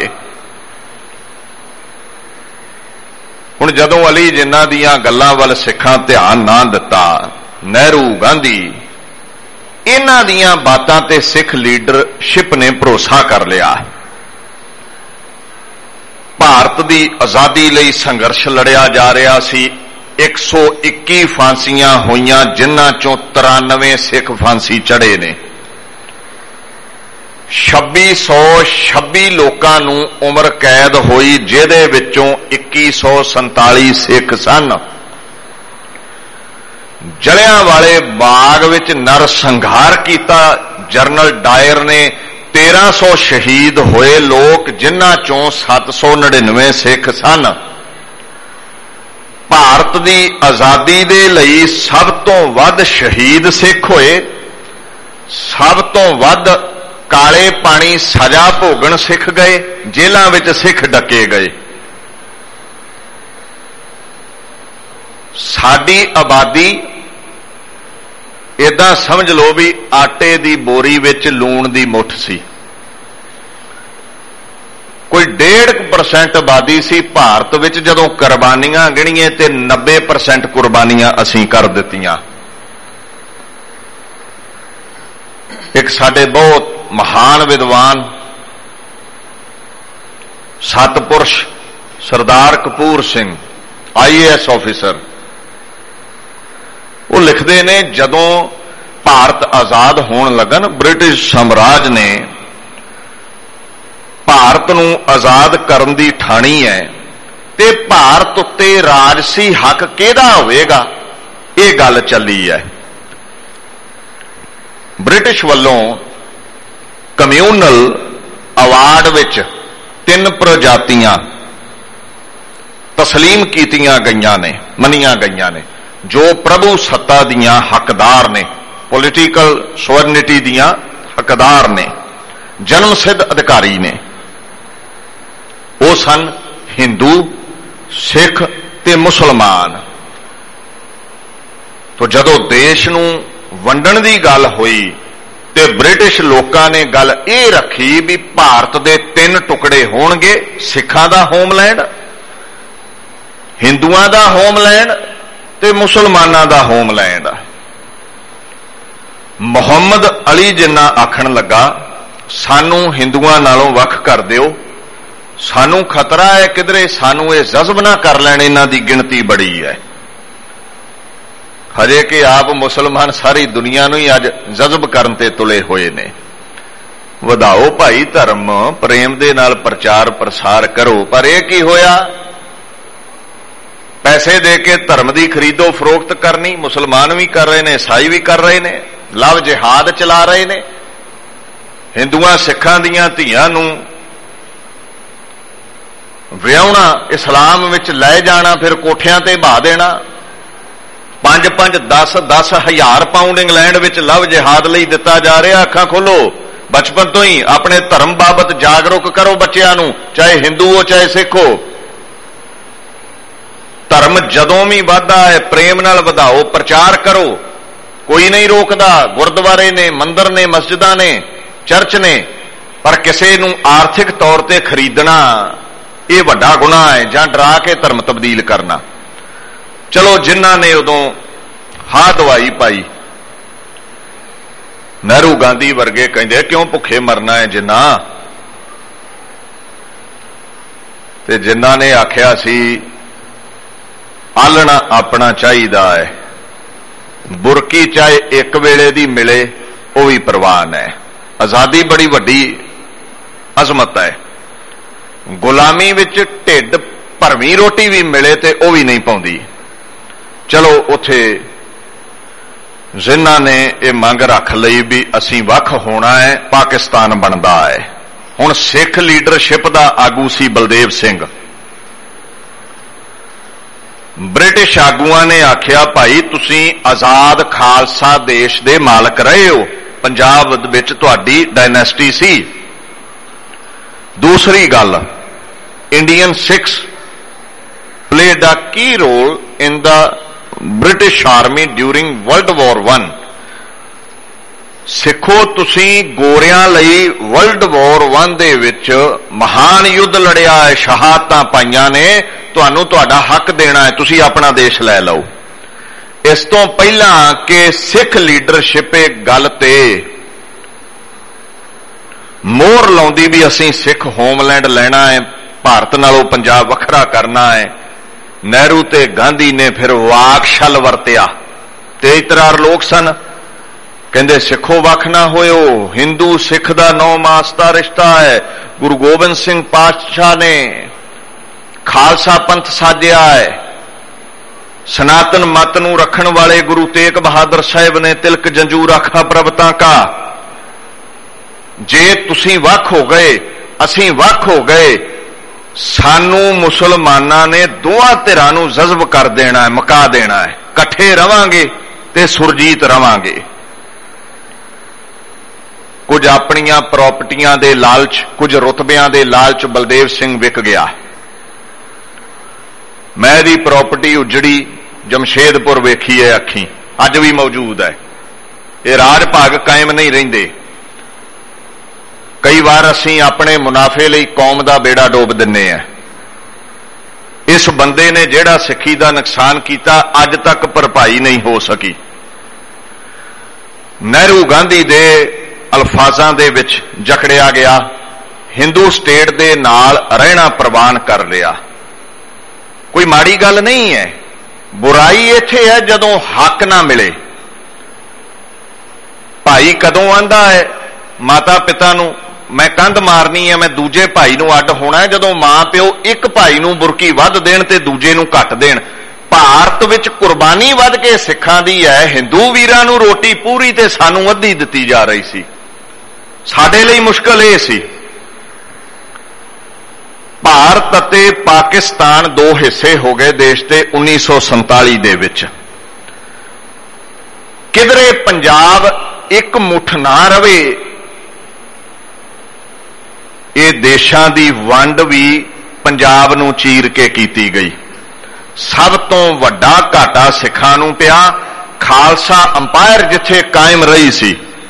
ਹੁਣ ਜਦੋਂ ਅਲੀ ਜਿਨ੍ਹਾਂ ਦੀਆਂ ਗੱਲਾਂ ਵੱਲ ਸਿੱਖਾਂ ਧਿਆਨ ਨਾ ਦਿੱਤਾ, ਨਹਿਰੂ ਗਾਂਧੀ ਇਹਨਾਂ ਦੀਆਂ ਬਾਤਾਂ ਤੇ ਸਿੱਖ ਲੀਡਰਸ਼ਿਪ ਨੇ ਭਰੋਸਾ ਕਰ ਲਿਆ। ਭਾਰਤ ਦੀ ਆਜ਼ਾਦੀ ਲਈ ਸੰਘਰਸ਼ ਲੜਿਆ ਜਾ ਰਿਹਾ ਸੀ। ਇੱਕ ਸੌ ਇੱਕੀ ਫਾਂਸੀਆਂ ਹੋਈਆਂ, ਜਿਨ੍ਹਾਂ ਚੋਂ ਤਰਾਨਵੇਂ ਸਿੱਖ ਫਾਂਸੀ ਚੜੇ ਨੇ। ਛੱਬੀ ਸੌ ਛੱਬੀ ਲੋਕਾਂ ਨੂੰ ਉਮਰ ਕੈਦ ਹੋਈ, ਜਿਹਦੇ ਵਿੱਚੋਂ ਇੱਕੀ ਸੌ ਸੰਤਾਲੀ ਸਿੱਖ ਸਨ। ਜਲਿਆਂਵਾਲੇ ਬਾਗ ਵਿੱਚ ਨਰਸੰਹਾਰ ਕੀਤਾ ਜਨਰਲ ਡਾਇਰ ਨੇ। ਤੇਰਾਂ ਸੌ ਸ਼ਹੀਦ ਹੋਏ ਲੋਕ, ਜਿਨ੍ਹਾਂ ਚੋਂ ਸੱਤ ਸੌ ਨੜਿਨਵੇਂ ਸਿੱਖ ਸਨ। ਭਾਰਤ ਦੀ ਆਜ਼ਾਦੀ ਦੇ ਲਈ ਸਭ ਤੋਂ ਵੱਧ ਸ਼ਹੀਦ ਸਿੱਖ ਹੋਏ, ਸਭ ਤੋਂ ਵੱਧ ਕਾਲੇ ਪਾਣੀ ਸਜ਼ਾ ਭੋਗਣ ਸਿੱਖ ਗਏ, ਜੇਲ੍ਹਾਂ ਵਿੱਚ ਸਿੱਖ ਡੱਕੇ ਗਏ। ਸਾਡੀ ਆਬਾਦੀ ਏਦਾਂ ਸਮਝ ਲਓ ਵੀ ਆਟੇ ਦੀ ਬੋਰੀ ਵਿੱਚ ਲੂਣ ਦੀ ਮੁੱਠ ਸੀ। ਕੋਈ ਡੇਢ ਪਰਸੈਂਟ ਆਬਾਦੀ ਸੀ ਭਾਰਤ ਵਿੱਚ। ਜਦੋਂ ਕੁਰਬਾਨੀਆਂ ਗਿਣੀਏ ਤੇ ਨੱਬੇ ਪਰਸੈਂਟ ਕੁਰਬਾਨੀਆਂ ਅਸੀਂ ਕਰ ਦਿੱਤੀਆਂ। ਇੱਕ ਸਾਡੇ ਬਹੁਤ ਮਹਾਨ ਵਿਦਵਾਨ ਸਤਪੁਰਸ਼ Sardar Kapur Singh, I A S officer, ਉਹ ਲਿਖਦੇ ਨੇ, ਜਦੋਂ ਭਾਰਤ ਆਜ਼ਾਦ ਹੋਣ ਲੱਗਣ, ਬ੍ਰਿਟਿਸ਼ ਸਾਮਰਾਜ ਨੇ ਭਾਰਤ ਨੂੰ ਆਜ਼ਾਦ ਕਰਨ ਦੀ ਠਾਣੀ ਹੈ, ਤੇ ਭਾਰਤ ਉੱਤੇ ਰਾਜਸੀ ਹੱਕ ਕਿਹਦਾ ਹੋਵੇਗਾ, ਇਹ ਗੱਲ ਚੱਲੀ ਹੈ। ਬ੍ਰਿਟਿਸ਼ ਵੱਲੋਂ ਕਮਿਊਨਲ ਅਵਾਰਡ ਵਿੱਚ ਤਿੰਨ ਪ੍ਰਜਾਤੀਆਂ ਤਸਲੀਮ ਕੀਤੀਆਂ ਗਈਆਂ ਨੇ, ਮੰਨੀਆਂ ਗਈਆਂ ਨੇ, ਜੋ ਪ੍ਰਭੂ ਸੱਤਾ ਦੀਆਂ ਹੱਕਦਾਰ ਨੇ, ਪੋਲੀਟੀਕਲ ਸੋਵਰਨਿਟੀ ਦੀਆਂ ਹੱਕਦਾਰ ਨੇ। ਜਨਮ ਸਿੱਧ ਅਧਿਕਾਰੀ ਨੇ। ਉਹ ਸਨ ਹਿੰਦੂ, ਸਿੱਖ ਤੇ ਮੁਸਲਮਾਨ। ਤੋ ਜਦੋਂ ਦੇਸ਼ ਨੂੰ ਵੰਡਣ ਦੀ ਗੱਲ ਹੋਈ ਤੇ ਬ੍ਰਿਟਿਸ਼ ਲੋਕਾਂ ਨੇ ਗੱਲ ਇਹ ਰੱਖੀ ਵੀ ਭਾਰਤ ਦੇ ਤਿੰਨ ਟੁਕੜੇ ਹੋਣਗੇ, ਸਿੱਖਾਂ ਦਾ ਹੋਮਲੈਂਡ, ਹਿੰਦੂਆਂ ਦਾ ਹੋਮਲੈਂਡ ਤੇ ਮੁਸਲਮਾਨਾਂ ਦਾ ਹੋਮਲੈਂਡ। ਮੁਹੰਮਦ ਅਲੀ ਜਿੰਨਾ ਆਖਣ ਲੱਗਾ ਸਾਨੂੰ ਹਿੰਦੂਆਂ ਨਾਲੋਂ ਵੱਖ ਕਰ ਦਿਓ, ਸਾਨੂੰ ਖਤਰਾ ਹੈ ਕਿਧਰੇ ਸਾਨੂੰ ਇਹ ਜਜ਼ਬ ਨਾ ਕਰ ਲੈਣ, ਇਹਨਾਂ ਦੀ ਗਿਣਤੀ ਬੜੀ ਹੈ। ਹਜੇ ਕਿ ਆਪ ਮੁਸਲਮਾਨ ਸਾਰੀ ਦੁਨੀਆ ਨੂੰ ਹੀ ਅੱਜ ਜਜ਼ਬ ਕਰਨ ਤੇ ਤੁਲੇ ਹੋਏ ਨੇ। ਵਧਾਓ ਭਾਈ ਧਰਮ, ਪ੍ਰੇਮ ਦੇ ਨਾਲ ਪ੍ਰਚਾਰ ਪ੍ਰਸਾਰ ਕਰੋ। ਪਰ ਇਹ ਕੀ ਹੋਇਆ? ਪੈਸੇ ਦੇ ਕੇ ਧਰਮ ਦੀ ਖਰੀਦੋ ਫਰੋਖਤ ਕਰਨੀ ਮੁਸਲਮਾਨ ਵੀ ਕਰ ਰਹੇ ਨੇ, ਈਸਾਈ ਵੀ ਕਰ ਰਹੇ ਨੇ, ਲਵ ਜਿਹਾਦ ਚਲਾ ਰਹੇ ਨੇ। ਹਿੰਦੂਆਂ ਸਿੱਖਾਂ ਦੀਆਂ ਧੀਆਂ ਨੂੰ ਵਿਆਹੁਣਾ, ਇਸਲਾਮ ਵਿੱਚ ਲੈ ਜਾਣਾ, ਫਿਰ ਕੋਠਿਆਂ ਤੇ ਬਹਾ ਦੇਣਾ। ਪੰਜ ਪੰਜ ਦਸ ਦਸ ਹਜ਼ਾਰ ਪਾਉਂਡ ਇੰਗਲੈਂਡ ਵਿੱਚ ਲਵ ਜਿਹਾਦ ਲਈ ਦਿੱਤਾ ਜਾ ਰਿਹਾ। ਅੱਖਾਂ ਖੋਲੋ, ਬਚਪਨ ਤੋਂ ਹੀ ਆਪਣੇ ਧਰਮ ਬਾਬਤ ਜਾਗਰੂਕ ਕਰੋ ਬੱਚਿਆਂ ਨੂੰ, ਚਾਹੇ ਹਿੰਦੂ ਹੋ ਚਾਹੇ ਸਿੱਖ ਹੋ। ਧਰਮ ਜਦੋਂ ਵੀ ਵੱਧਦਾ ਹੈ ਪ੍ਰੇਮ ਨਾਲ ਵਧਾਓ, ਪ੍ਰਚਾਰ ਕਰੋ, ਕੋਈ ਨਹੀਂ ਰੋਕਦਾ। ਗੁਰਦੁਆਰੇ ਨੇ, ਮੰਦਰ ਨੇ, ਮਸਜਿਦਾਂ ਨੇ, ਚਰਚ ਨੇ, ਪਰ ਕਿਸੇ ਨੂੰ ਆਰਥਿਕ ਤੌਰ ਤੇ ਖਰੀਦਣਾ ਇਹ ਵੱਡਾ ਗੁਨਾਹ ਹੈ, ਜਾਂ ਡਰਾ ਕੇ ਧਰਮ ਤਬਦੀਲ ਕਰਨਾ। ਚਲੋ ਜਿਨ੍ਹਾਂ ਨੇ ਉਦੋਂ ਹਾਂ ਦਵਾਈ ਪਾਈ, ਨਹਿਰੂ ਗਾਂਧੀ ਵਰਗੇ ਕਹਿੰਦੇ ਕਿਉਂ ਭੁੱਖੇ ਮਰਨਾ ਹੈ ਜਿੰਨਾ, ਤੇ ਜਿਨ੍ਹਾਂ ਨੇ ਆਖਿਆ ਸੀ ਆਲਣਾ ਆਪਣਾ ਚਾਹੀਦਾ ਹੈ, ਬੁਰਕੀ ਚਾਹੇ ਇੱਕ ਵੇਲੇ ਦੀ ਮਿਲੇ ਉਹ ਵੀ ਪ੍ਰਵਾਨ ਹੈ। ਆਜ਼ਾਦੀ ਬੜੀ ਵੱਡੀ ਅਜ਼ਮਤ ਹੈ। ਗੁਲਾਮੀ ਵਿੱਚ ਢਿੱਡ ਭਰਵੀਂ ਰੋਟੀ ਵੀ ਮਿਲੇ ਤੇ ਉਹ ਵੀ ਨਹੀਂ ਪਾਉਂਦੀ। ਚਲੋ ਉੱਥੇ ਜਿਨ੍ਹਾਂ ਨੇ ਇਹ ਮੰਗ ਰੱਖ ਲਈ ਵੀ ਅਸੀਂ ਵੱਖ ਹੋਣਾ ਹੈ, ਪਾਕਿਸਤਾਨ ਬਣਦਾ ਹੈ। ਹੁਣ ਸਿੱਖ ਲੀਡਰਸ਼ਿਪ ਦਾ ਆਗੂ ਸੀ ਬਲਦੇਵ ਸਿੰਘ। ਬ੍ਰਿਟਿਸ਼ ਆਗੂਆਂ ਨੇ ਆਖਿਆ ਭਾਈ ਤੁਸੀਂ ਆਜ਼ਾਦ ਖਾਲਸਾ ਦੇਸ਼ ਦੇ ਮਾਲਕ ਰਹੇ ਹੋ, ਪੰਜਾਬ ਵਿੱਚ ਤੁਹਾਡੀ ਡਾਇਨੈਸਟੀ ਸੀ। ਦੂਸਰੀ ਗੱਲ, Indian Sikhs played a key role in the British Army during World War One। ਸਿੱਖੋ ਤੁਸੀਂ ਗੋਰਿਆਂ ਲਈ ਵਰਲਡ ਵਾਰ ਵਨ ਦੇ ਵਿੱਚ ਮਹਾਨ ਯੁੱਧ ਲੜਿਆ ਹੈ, ਸ਼ਹਾਦਤਾਂ ਪਾਈਆਂ ਨੇ, ਤੁਹਾਨੂੰ ਤੁਹਾਡਾ ਹੱਕ ਦੇਣਾ ਹੈ, ਤੁਸੀਂ ਆਪਣਾ ਦੇਸ਼ ਲੈ ਲਓ। ਇਸ ਤੋਂ ਪਹਿਲਾਂ ਕਿ ਸਿੱਖ ਲੀਡਰਸ਼ਿਪ ਇਹ ਗੱਲ ਤੇ ਮੋਹਰ ਲਾਉਂਦੀ ਵੀ ਅਸੀਂ ਸਿੱਖ ਹੋਮਲੈਂਡ ਲੈਣਾ ਹੈ, ਭਾਰਤ ਨਾਲੋਂ ਪੰਜਾਬ ਵੱਖਰਾ ਕਰਨਾ ਹੈ, ਨਹਿਰੂ ਤੇ ਗਾਂਧੀ ਨੇ ਫਿਰ ਵਾਕ ਛਲ ਵਰਤਿਆ। ਤੇਜ ਤਰਾਰ ਲੋਕ ਸਨ, ਕਹਿੰਦੇ ਸਿੱਖੋ ਵੱਖ ਨਾ ਹੋਇਓ, ਹਿੰਦੂ ਸਿੱਖ ਦਾ ਨੌ ਮਾਸ ਦਾ ਰਿਸ਼ਤਾ ਹੈ। ਗੁਰੂ ਗੋਬਿੰਦ ਸਿੰਘ ਪਾਤਸ਼ਾਹ ਨੇ ਖਾਲਸਾ ਪੰਥ ਸਾਜਿਆ ਹੈ। ਸਨਾਤਨ ਮਤ ਨੂੰ ਰੱਖਣ ਵਾਲੇ ਗੁਰੂ ਤੇਗ ਬਹਾਦਰ ਸਾਹਿਬ ਨੇ ਤਿਲਕ ਜੰਜੂ ਰਾਖਾ ਪ੍ਰਭਤਾ ਕਾ। ਜੇ ਤੁਸੀਂ ਵੱਖ ਹੋ ਗਏ, ਅਸੀਂ ਵੱਖ ਹੋ ਗਏ, ਸਾਨੂੰ ਮੁਸਲਮਾਨਾਂ ਨੇ ਦੋਹਾਂ ਧਿਰਾਂ ਨੂੰ ਜਜ਼ਬ ਕਰ ਦੇਣਾ ਹੈ, ਮੁਕਾ ਦੇਣਾ ਹੈ। ਇਕੱਠੇ ਰਵਾਂਗੇ ਤੇ ਸੁਰਜੀਤ ਰਵਾਂਗੇ। ਕੁਝ ਆਪਣੀਆਂ ਪ੍ਰਾਪਰਟੀਆਂ ਦੇ ਲਾਲਚ, ਕੁਝ ਰੁਤਬਿਆਂ ਦੇ ਲਾਲਚ ਬਲਦੇਵ ਸਿੰਘ ਵਿਕ ਗਿਆ। ਮੈਂ ਦੀ ਪ੍ਰਾਪਰਟੀ ਉਜੜੀ, ਜਮਸ਼ੇਦਪੁਰ ਵੇਖੀ ਹੈ ਅੱਖੀਂ, ਅੱਜ ਵੀ ਮੌਜੂਦ ਹੈ। ਇਹ ਰਾਜ ਭਾਗ ਕਾਇਮ ਨਹੀਂ ਰਹਿੰਦੇ। ਕਈ ਵਾਰ ਅਸੀਂ ਆਪਣੇ ਮੁਨਾਫੇ ਲਈ ਕੌਮ ਦਾ ਬੇੜਾ ਡੋਬ ਦਿੰਨੇ ਆ। ਇਸ ਬੰਦੇ ਨੇ ਜਿਹੜਾ ਸਿੱਖੀ ਦਾ ਨੁਕਸਾਨ ਕੀਤਾ ਅੱਜ ਤੱਕ ਭਰਪਾਈ ਨਹੀਂ ਹੋ ਸਕੀ। ਨਹਿਰੂ ਗਾਂਧੀ ਦੇ ਅਲਫਾਜ਼ਾਂ ਦੇ ਵਿੱਚ ਜਕੜਿਆ ਗਿਆ, ਹਿੰਦੂ ਸਟੇਟ ਦੇ ਨਾਲ ਰਹਿਣਾ ਪ੍ਰਵਾਨ ਕਰ ਲਿਆ। ਕੋਈ ਮਾੜੀ ਗੱਲ ਨਹੀਂ ਹੈ। ਬੁਰਾਈ ਇੱਥੇ ਹੈ ਜਦੋਂ ਹੱਕ ਨਾ ਮਿਲੇ। ਭਾਈ ਕਦੋਂ ਆਂਦਾ ਹੈ ਮਾਤਾ ਪਿਤਾ ਨੂੰ ਮੈਂ ਕੰਧ ਮਾਰਨੀ ਹੈ, ਮੈਂ ਦੂਜੇ ਭਾਈ ਨੂੰ ਅੱਡ ਹੋਣਾ ਹੈ, ਜਦੋਂ ਮਾਂ ਪਿਓ ਇੱਕ ਭਾਈ ਨੂੰ ਬੁਰਕੀ ਵੱਧ ਦੇਣ ਤੇ ਦੂਜੇ ਨੂੰ ਘੱਟ ਦੇਣ। ਭਾਰਤ ਵਿੱਚ ਕੁਰਬਾਨੀ ਵੱਧ ਕੇ ਸਿੱਖਾਂ ਦੀ ਹੈ, ਹਿੰਦੂ ਵੀਰਾਂ ਨੂੰ ਰੋਟੀ ਪੂਰੀ ਤੇ ਸਾਨੂੰ ਅੱਧੀ ਦਿੱਤੀ ਜਾ ਰਹੀ ਸੀ। ਸਾਡੇ ਲਈ ਮੁਸ਼ਕਲ ਇਹ ਸੀ। ਭਾਰਤ ਅਤੇ ਪਾਕਿਸਤਾਨ ਦੋ ਹਿੱਸੇ ਹੋ ਗਏ ਦੇਸ਼ ਦੇ ਉੱਨੀ ਸੌ ਸੰਤਾਲੀ ਦੇ ਵਿੱਚ। ਕਿਧਰੇ ਪੰਜਾਬ ਇੱਕ ਮੁੱਠ ਨਾ ਰਵੇ, ਇਹ ਦੇਸ਼ਾਂ ਦੀ ਵੰਡ ਵੀ ਪੰਜਾਬ ਨੂੰ ਚੀਰ ਕੇ ਕੀਤੀ ਗਈ। ਸਭ ਤੋਂ ਵੱਡਾ ਘਾਟਾ ਸਿੱਖਾਂ ਨੂੰ ਪਿਆ। ਖਾਲਸਾ ਅੰਪਾਇਰ ਜਿੱਥੇ ਕਾਇਮ ਰਹੀ ਸੀ,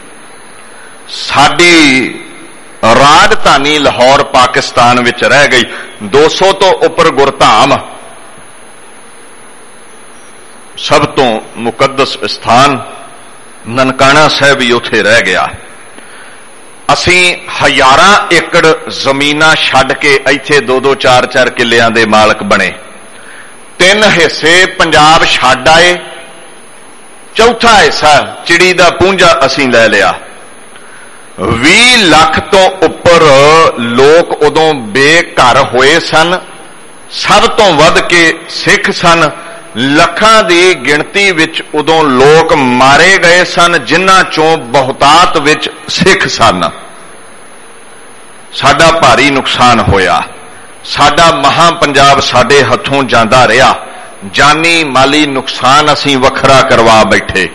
ਸਾਡੀ ਰਾਜਧਾਨੀ ਲਾਹੌਰ ਪਾਕਿਸਤਾਨ ਵਿੱਚ ਰਹਿ ਗਈ। ਦੋ ਸੌ ਤੋਂ ਉੱਪਰ ਗੁਰਧਾਮ, ਸਭ ਤੋਂ ਮੁਕੱਦਸ ਸਥਾਨ ਨਨਕਾਣਾ ਸਾਹਿਬ ਵੀ ਉੱਥੇ ਰਹਿ ਗਿਆ। ਅਸੀਂ ਹਜ਼ਾਰਾਂ ਏਕੜ ਜ਼ਮੀਨਾਂ ਛੱਡ ਕੇ ਇੱਥੇ ਦੋ ਦੋ ਚਾਰ ਚਾਰ ਕਿੱਲਿਆਂ ਦੇ ਮਾਲਕ ਬਣੇ। ਤਿੰਨ ਹਿੱਸੇ ਪੰਜਾਬ ਛੱਡ ਆਏ, ਚੌਥਾ ਹਿੱਸਾ ਚਿੜੀ ਦਾ ਪੂੰਝਾ ਅਸੀਂ ਲੈ ਲਿਆ। ਵੀਹ ਲੱਖ ਤੋਂ ਉੱਪਰ ਲੋਕ ਉਦੋਂ ਬੇਘਰ ਹੋਏ ਸਨ। ਸਭ ਤੋਂ ਵੱਧ ਕੇ ਸਿੱਖ ਸਨ। ਲੱਖਾਂ ਦੀ ਗਿਣਤੀ ਵਿੱਚ ਉਦੋਂ ਲੋਕ ਮਾਰੇ ਗਏ ਸਨ, ਜਿਨ੍ਹਾਂ ਚੋਂ ਬਹੁਤਾਤ ਵਿੱਚ ਸਿੱਖ ਸਨ। ਸਾਡਾ ਭਾਰੀ ਨੁਕਸਾਨ ਹੋਇਆ। ਸਾਡਾ ਮਹਾਂ ਪੰਜਾਬ ਸਾਡੇ ਹੱਥੋਂ ਜਾਂਦਾ ਰਿਹਾ। ਜਾਨੀ ਮਾਲੀ ਨੁਕਸਾਨ ਅਸੀਂ ਵੱਖਰਾ ਕਰਵਾ ਬੈਠੇ।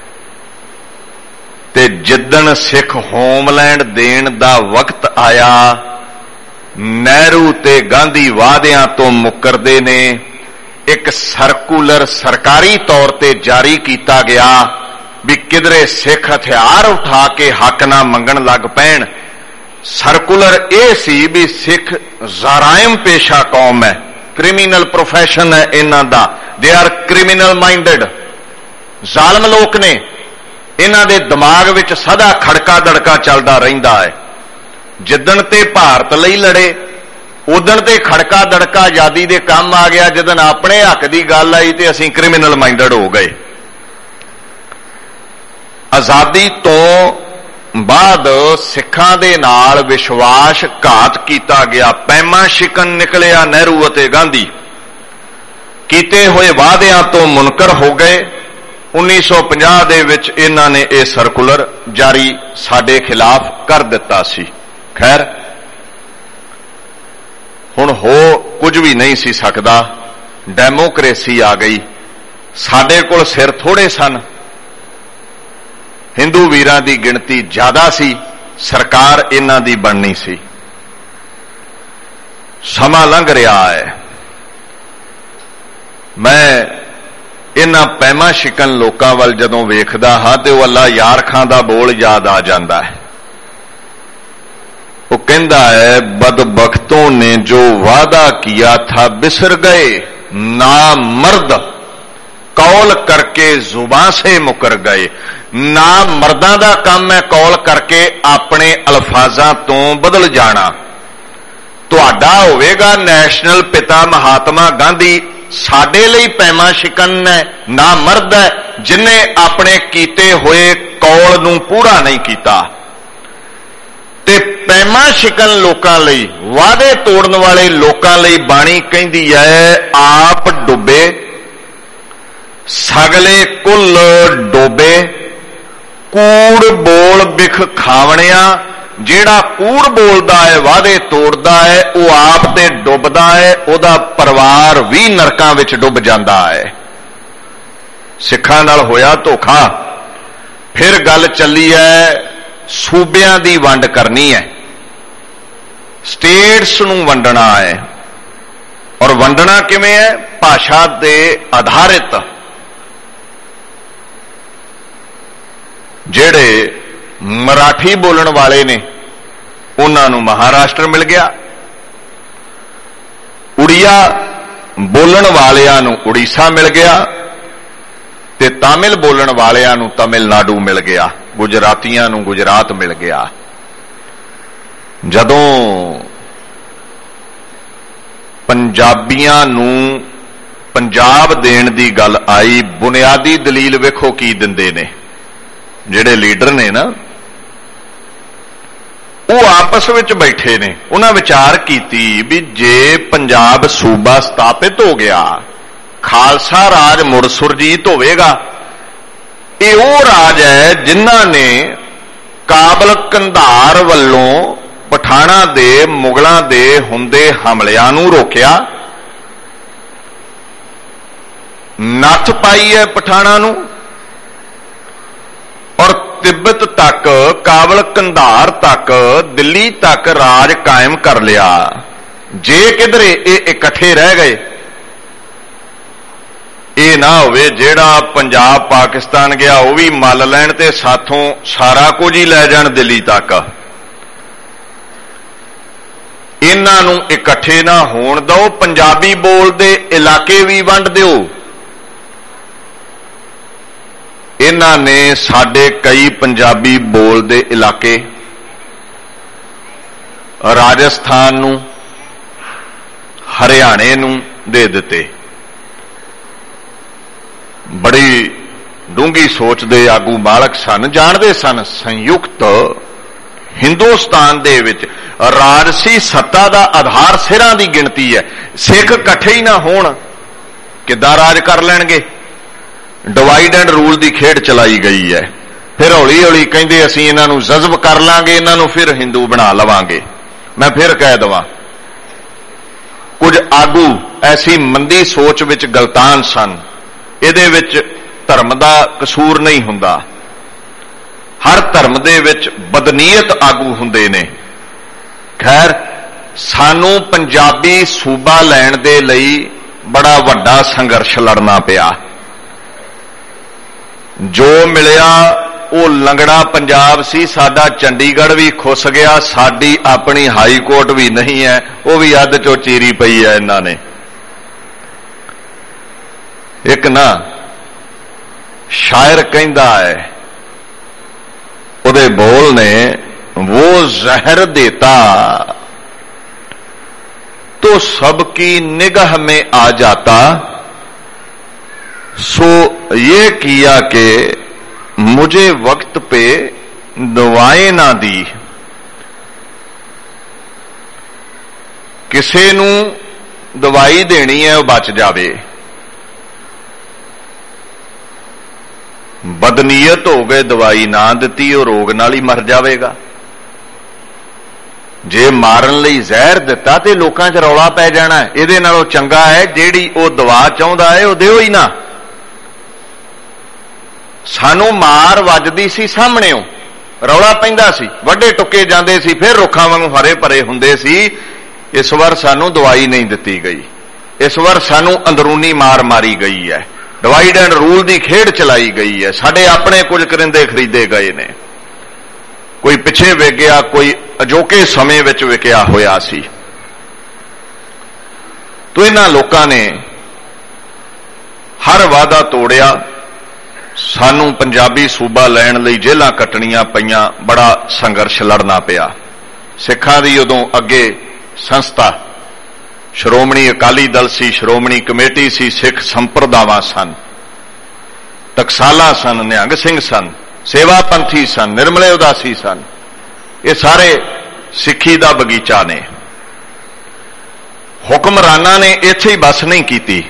ਤੇ ਜਿੱਦਣ ਸਿੱਖ ਹੋਮਲੈਂਡ ਦੇਣ ਦਾ ਵਕਤ ਆਇਆ, ਨਹਿਰੂ ਤੇ ਗਾਂਧੀ ਵਾਅਦਿਆਂ ਤੋਂ ਮੁੱਕਰਦੇ ਨੇ। ਇੱਕ ਸਰਕੂਲਰ ਸਰਕਾਰੀ ਤੌਰ ਤੇ ਜਾਰੀ ਕੀਤਾ ਗਿਆ ਵੀ ਕਿਧਰੇ ਸਿੱਖ ਹਥਿਆਰ ਉਠਾ ਕੇ ਹੱਕ ਨਾ ਮੰਗਣ ਲੱਗ ਪੈਣ। ਸਰਕੂਲਰ ਇਹ ਸੀ ਵੀ ਸਿੱਖ ਜ਼ਰਾਇਮ ਪੇਸ਼ਾ ਕੌਮ ਹੈ, ਕ੍ਰਿਮੀਨਲ ਪ੍ਰੋਫੈਸ਼ਨ ਹੈ ਇਹਨਾਂ ਦਾ। ਦੇ ਆਰ ਕ੍ਰਿਮੀਨਲ ਮਾਈਂਡਡ, ਜ਼ਾਲਮ ਲੋਕ ਨੇ। ਇਹਨਾਂ ਦੇ ਦਿਮਾਗ ਵਿੱਚ ਸਦਾ ਖੜਕਾ ਦੜਕਾ ਚੱਲਦਾ ਰਹਿੰਦਾ ਹੈ। ਜਿੱਦਣ ਤੇ ਭਾਰਤ ਲਈ ਲੜੇ, ਉਦਣ ਤੇ ਖੜਕਾ ਦੜਕਾ ਆਜ਼ਾਦੀ ਦੇ ਕੰਮ ਆ ਗਿਆ। ਜਦੋਂ ਆਪਣੇ ਹੱਕ ਦੀ ਗੱਲ ਆਈ ਤੇ ਅਸੀਂ ਕ੍ਰਿਮੀਨਲ ਮਾਈਂਡਡ ਹੋ ਗਏ। ਆਜ਼ਾਦੀ ਤੋਂ ਬਾਅਦ ਸਿੱਖਾਂ ਦੇ ਨਾਲ ਵਿਸ਼ਵਾਸਘਾਤ ਕੀਤਾ ਗਿਆ। ਪੈਮਾ ਸ਼ਿਕਨ ਨਿਕਲਿਆ ਨਹਿਰੂ ਅਤੇ ਗਾਂਧੀ। ਕੀਤੇ ਹੋਏ ਵਾਅਦਿਆਂ ਤੋਂ ਮੁਨਕਰ ਹੋ ਗਏ। ਉੱਨੀ ਸੌ ਪੰਜਾਹ ਦੇ ਵਿੱਚ ਇਹਨਾਂ ਨੇ ਇਹ ਸਰਕੂਲਰ ਜਾਰੀ ਸਾਡੇ ਖਿਲਾਫ ਕਰ ਦਿੱਤਾ ਸੀ। ਖੈਰ, ਹੁਣ ਹੋ ਕੁਝ ਵੀ ਨਹੀਂ ਸੀ ਸਕਦਾ। ਡੈਮੋਕ੍ਰੇਸੀ ਆ ਗਈ। ਸਾਡੇ ਕੋਲ ਸਿਰ ਥੋੜੇ ਸਨ, ਹਿੰਦੂ ਵੀਰਾਂ ਦੀ ਗਿਣਤੀ ਜ਼ਿਆਦਾ ਸੀ। ਸਰਕਾਰ ਇਹਨਾਂ ਦੀ ਬਣਨੀ ਸੀ। ਸਮਾਂ ਲੰਘ ਰਿਹਾ ਹੈ। ਮੈਂ ਇਹਨਾਂ ਪੈਮਾ ਸ਼ਿਕਨ ਲੋਕਾਂ ਵੱਲ ਜਦੋਂ ਵੇਖਦਾ ਹਾਂ ਤੇ ਉਹ ਅੱਲਾ ਯਾਰ ਖਾਂ ਦਾ ਬੋਲ ਯਾਦ ਆ ਜਾਂਦਾ ਹੈ। वो कहता है, बदबख्तों ने जो वादा किया था बिसर गए, ना मर्द कौल करके जुबान से मुकर गए। ना मर्दां दा काम है कौल करके अपने अल्फाजां तो बदल जाना। तुहाडा होवेगा नैशनल पिता महात्मा गांधी, साडे लई पैमा शिकन है, ना मर्द है जिन्हें अपने कीते हुए कौल नूं पूरा नहीं कीता। ते पैमा शिकन लोकां लई, वादे तोड़न वाले लोकां लई बाणी कहंदी है, आप डुबे सगले कुल डोबे, कूड़ बोल बिख खावणिया। जेड़ा कूड़ बोलदा है, वादे तोड़दा है, वो आप ते डुबदा है, ओदा परिवार भी नरकां विच डुब जांदा है। सिखां नाल होया धोखा। फिर गल चली है सूबियां दी वंड करनी है, स्टेट्स नूं वंडना है। और वंडना किवें है? भाषा दे आधारित। जेड़े मराठी बोलण वाले ने उन्हां नूं महाराष्ट्र मिल गया, उड़िया बोलण वालियां नूं उड़ीसा मिल गया, ते तमिल बोलण वालियां नूं तमिलनाडु मिल गया, गुजरातियां नूं गुजरात मिल गया। जदों पंजाबियां नूं पंजाब देण दी गल आई, बुनियादी दलील वेखो की दिंदे ने ਜਿਹੜੇ ਲੀਡਰ ਨੇ ਨਾ, ਉਹ ਆਪਸ ਵਿੱਚ ਬੈਠੇ ਨੇ। ਉਹਨਾਂ ਵਿਚਾਰ ਕੀਤੀ ਵੀ ਜੇ ਪੰਜਾਬ ਸੂਬਾ ਸਥਾਪਿਤ ਹੋ ਗਿਆ, ਖਾਲਸਾ ਰਾਜ ਮੁੜ ਸੁਰਜੀਤ ਹੋਵੇਗਾ। ਇਹ ਉਹ ਰਾਜ ਹੈ ਜਿਨ੍ਹਾਂ ਨੇ ਕਾਬਲ ਕੰਧਾਰ ਵੱਲੋਂ ਪਠਾਣਾ ਦੇ ਮੁਗਲਾਂ ਦੇ ਹੁੰਦੇ ਹਮਲਿਆਂ ਨੂੰ ਰੋਕਿਆ, ਨੱਥ ਪਾਈ ਹੈ ਪਠਾਣਾ ਨੂੰ, ਔਰ ਤਿੱਬਤ ਤੱਕ ਤੱਕ, ਕਾਬਲ ਕੰਧਾਰ ਤੱਕ, ਦਿੱਲੀ ਤੱਕ ਰਾਜ ਕਾਇਮ ਕਰ ਲਿਆ। ਜੇ ਕਿਧਰੇ ਇਹ ਇਕੱਠੇ ਰਹਿ ਗਏ, ਇਹ ਨਾ ਹੋਵੇ ਜਿਹੜਾ ਪੰਜਾਬ ਪਾਕਿਸਤਾਨ ਗਿਆ ਉਹ ਵੀ ਮੱਲ ਲੈਣ ਤੇ ਸਾਥੋਂ ਸਾਰਾ ਕੁਝ ਹੀ ਲੈ ਜਾਣ ਦਿੱਲੀ ਤੱਕ। ਇਹਨਾਂ ਨੂੰ ਇਕੱਠੇ ਨਾ ਹੋਣ ਦਿਓ। ਪੰਜਾਬੀ ਬੋਲਦੇ ਇਲਾਕੇ ਵੀ ਵੰਡ ਦਿਓ। ਇਹਨਾਂ ਨੇ ਸਾਡੇ ਕਈ ਪੰਜਾਬੀ ਬੋਲਦੇ ਇਲਾਕੇ ਰਾਜਸਥਾਨ ਨੂੰ, ਹਰਿਆਣੇ ਨੂੰ ਦੇ ਦਿੱਤੇ। ਬੜੀ ਡੂੰਘੀ ਸੋਚ ਦੇ ਆਗੂ ਬਾਲਕ ਸਨ, ਜਾਣਦੇ ਸਨ ਸੰਯੁਕਤ ਹਿੰਦੁਸਤਾਨ ਦੇ ਵਿੱਚ ਰਾਜਸੀ ਸੱਤਾ ਦਾ ਆਧਾਰ ਸਿਰਾਂ ਦੀ ਗਿਣਤੀ ਹੈ। ਸਿੱਖ ਇਕੱਠੇ ਹੀ ਨਾ ਹੋਣ ਕਿੱਦਾਂ ਰਾਜ ਕਰ ਲੈਣਗੇ? ਡਿਵਾਈਡ ਐਂਡ ਰੂਲ ਦੀ ਖੇਡ ਚਲਾਈ ਗਈ ਹੈ। ਫਿਰ ਹੌਲੀ ਹੌਲੀ ਕਹਿੰਦੇ ਅਸੀਂ ਇਹਨਾਂ ਨੂੰ ਜਜ਼ਬ ਕਰ ਲਾਂਗੇ, ਇਹਨਾਂ ਨੂੰ ਫਿਰ ਹਿੰਦੂ ਬਣਾ ਲਵਾਂਗੇ। ਮੈਂ ਫਿਰ ਕਹਿ ਦਵਾਂ, ਕੁਝ ਆਗੂ ਐਸੀ ਮੰਦੀ ਸੋਚ ਵਿੱਚ ਗਲਤਾਨ ਸਨ। ਇਹਦੇ ਵਿੱਚ ਧਰਮ ਦਾ ਕਸੂਰ ਨਹੀਂ ਹੁੰਦਾ। ਹਰ ਧਰਮ ਦੇ ਵਿੱਚ ਬਦਨੀਅਤ ਆਗੂ ਹੁੰਦੇ ਨੇ। ਖੈਰ, ਸਾਨੂੰ ਪੰਜਾਬੀ ਸੂਬਾ ਲੈਣ ਦੇ ਲਈ ਬੜਾ ਵੱਡਾ ਸੰਘਰਸ਼ ਲੜਨਾ ਪਿਆ। ਜੋ ਮਿਲਿਆ ਉਹ ਲੰਗੜਾ ਪੰਜਾਬ ਸੀ। ਸਾਡਾ ਚੰਡੀਗੜ੍ਹ ਵੀ ਖੁੱਸ ਗਿਆ, ਸਾਡੀ ਆਪਣੀ ਹਾਈ ਕੋਰਟ ਵੀ ਨਹੀਂ ਹੈ, ਉਹ ਵੀ ਅੱਧ ਚੋਂ ਚੀਰੀ ਪਈ ਹੈ ਇਹਨਾਂ ਨੇ। ਇੱਕ ਨਾ ਸ਼ਾਇਰ ਕਹਿੰਦਾ ਹੈ, ਉਹਦੇ ਬੋਲ ਨੇ, वो जहर देता तो सबकी निगाह में आ जाता, सो ये किया कि मुझे वक्त पे दवाएं ना दी। किसे नूं दवाई देनी है वो बच जावे। बदनीयत हो गए, दवाई ना दिती, वो रोग नाल ही मर जाएगा। जे मारन लई जहर दिता तो लोकां च रौला पै जाना। इहदे नालों चंगा है जिहड़ी वो दवा चाहुंदा है वो दिओ ही ना। सानू मार वजदी सी सामणेओ, रौला पैंदा सी, वड्डे टुके जांदे सी, फिर रुखां वांगू हरे भरे हुंदे सी। इस वार सानू दवाई नहीं दिती गई, इस वार सानू अंदरूनी मार मारी गई है। डिवाइड एंड रूल की खेड चलाई गई है। साडे अपने कुछ करिंदे खरीदे गए ने, कोई पिछे विकिया, कोई अजोके समय विच विकिया होया सी। तो इन्हां लोकां ने हर वादा तोड़िया। सानू पंजाबी सूबा लैण लई जेलां कटणियां पईयां, बड़ा संघर्ष लड़ना पिया। सिखां दी उदों अगे संस्था श्रोमणी अकाली दल सी, श्रोमणी कमेटी सी, सिख संप्रदावां सन, टकसाला सन, निहंग सिंह सन, सेवा पंथी सन, निर्मले उदासी सन। ये सारे सिखी दा बगीचा ने। हुक्मराना ने इत्थे ही बस नहीं कीती।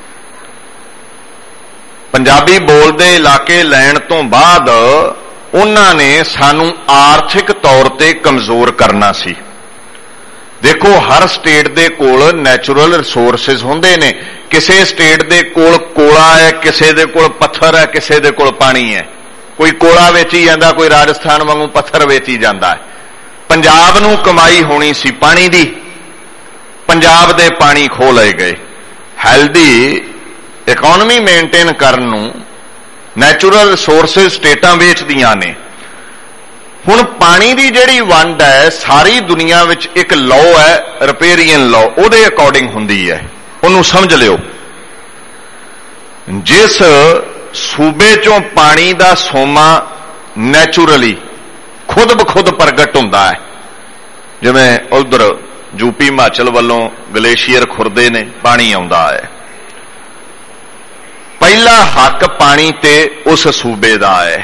पंजाबी बोलदे इलाके लैण तो बाद उन्हां ने सानू आर्थिक तौर ते कमजोर करना सी। देखो, हर स्टेट दे कोल नैचुरल रिसोर्सिस हुंदे ने। किसे स्टेट दे कोल कोला है, किसे दे कोल पत्थर है, किसे दे कोल पानी है। कोई कोला वेची जांदा, कोई राजस्थान वांगू पत्थर वेची जांदा है। पंजाब नूं कमाई होनी सी पानी दी, पंजाब दे पानी खो लए गए। हैल्दी इकोनॉमी मेनटेन करन नूं नैचुरल रिसोर्सिस स्टेटां वेचदियां ने। हुण पानी की जिहड़ी वंड है सारी दुनिया विच एक लॉ है, रिपेरियन लॉ, उहदे अकॉर्डिंग हुंदी है। उहनूं समझ लिओ। जिस सूबे चों पानी का सोमा नैचुरली खुद ब खुद प्रगट हुंदा है, जिवें उधर यूपी हिमाचल वालों गलेशियर खुरदे ने, पानी आउंदा है। पहला हक पानी ते उस सूबे दा है।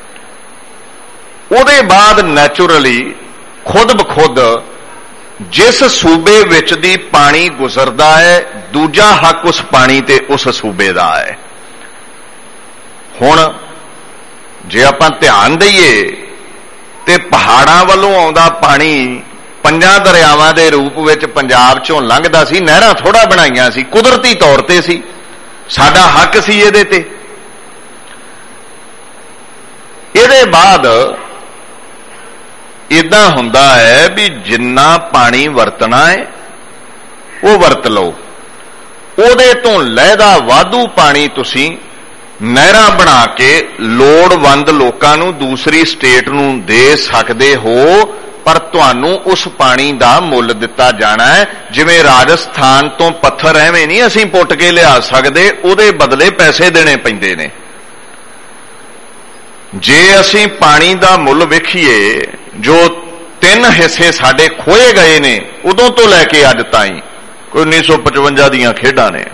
ਉਹਦੇ बाद नैचुरली खुद ब खुद जिस सूबे विच दी पानी गुजरदा है, दूजा हक उस पानी ते उस सूबे दा है। हुण जे आपां ध्यान दईए ते पहाड़ां वालों आउंदा पानी पंजां दरियावां दे रूप विच पंजाब चों लंघदा सी। नहरां थोड़ा बनाईआं सी, कुदरती तौर ते सी, साडा हक सी इहदे ते। इहदे बाद इदां हुंदा है भी जिन्ना पानी वरतना है वो वरत लो, ਉਹਦੇ ਤੋਂ ਲਹਿਦਾ ਵਾਧੂ ਪਾਣੀ ਤੁਸੀਂ ਨਹਿਰਾਂ ਬਣਾ ਕੇ ਲੋੜਵੰਦ ਲੋਕਾਂ ਨੂੰ ਦੂਸਰੀ ਸਟੇਟ ਨੂੰ ਦੇ ਸਕਦੇ ਹੋ, ਪਰ ਤੁਹਾਨੂੰ ਉਸ ਪਾਣੀ ਦਾ ਮੁੱਲ ਦਿੱਤਾ ਜਾਣਾ ਹੈ। ਜਿਵੇਂ ਰਾਜਸਥਾਨ ਤੋਂ ਪੱਥਰ ਐਵੇਂ ਨਹੀਂ ਅਸੀਂ ਪੁੱਟ ਕੇ ਲਿਆ ਸਕਦੇ, ਉਹਦੇ ਬਦਲੇ ਪੈਸੇ ਦੇਣੇ ਪੈਂਦੇ ਨੇ। ਜੇ ਅਸੀਂ ਪਾਣੀ ਦਾ ਮੁੱਲ ਵੇਖੀਏ, ਜੋ ਤਿੰਨ ਹਿੱਸੇ ਸਾਡੇ ਖੋਏ ਗਏ ਨੇ ਉਦੋਂ ਤੋਂ ਲੈ ਕੇ ਅੱਜ ਤਾਈਂ, ਕੋਈ ਉੱਨੀ ਸੌ ਪਚਵੰਜਾ ਦੀਆਂ ਖੇਡਾਂ ਨੇ,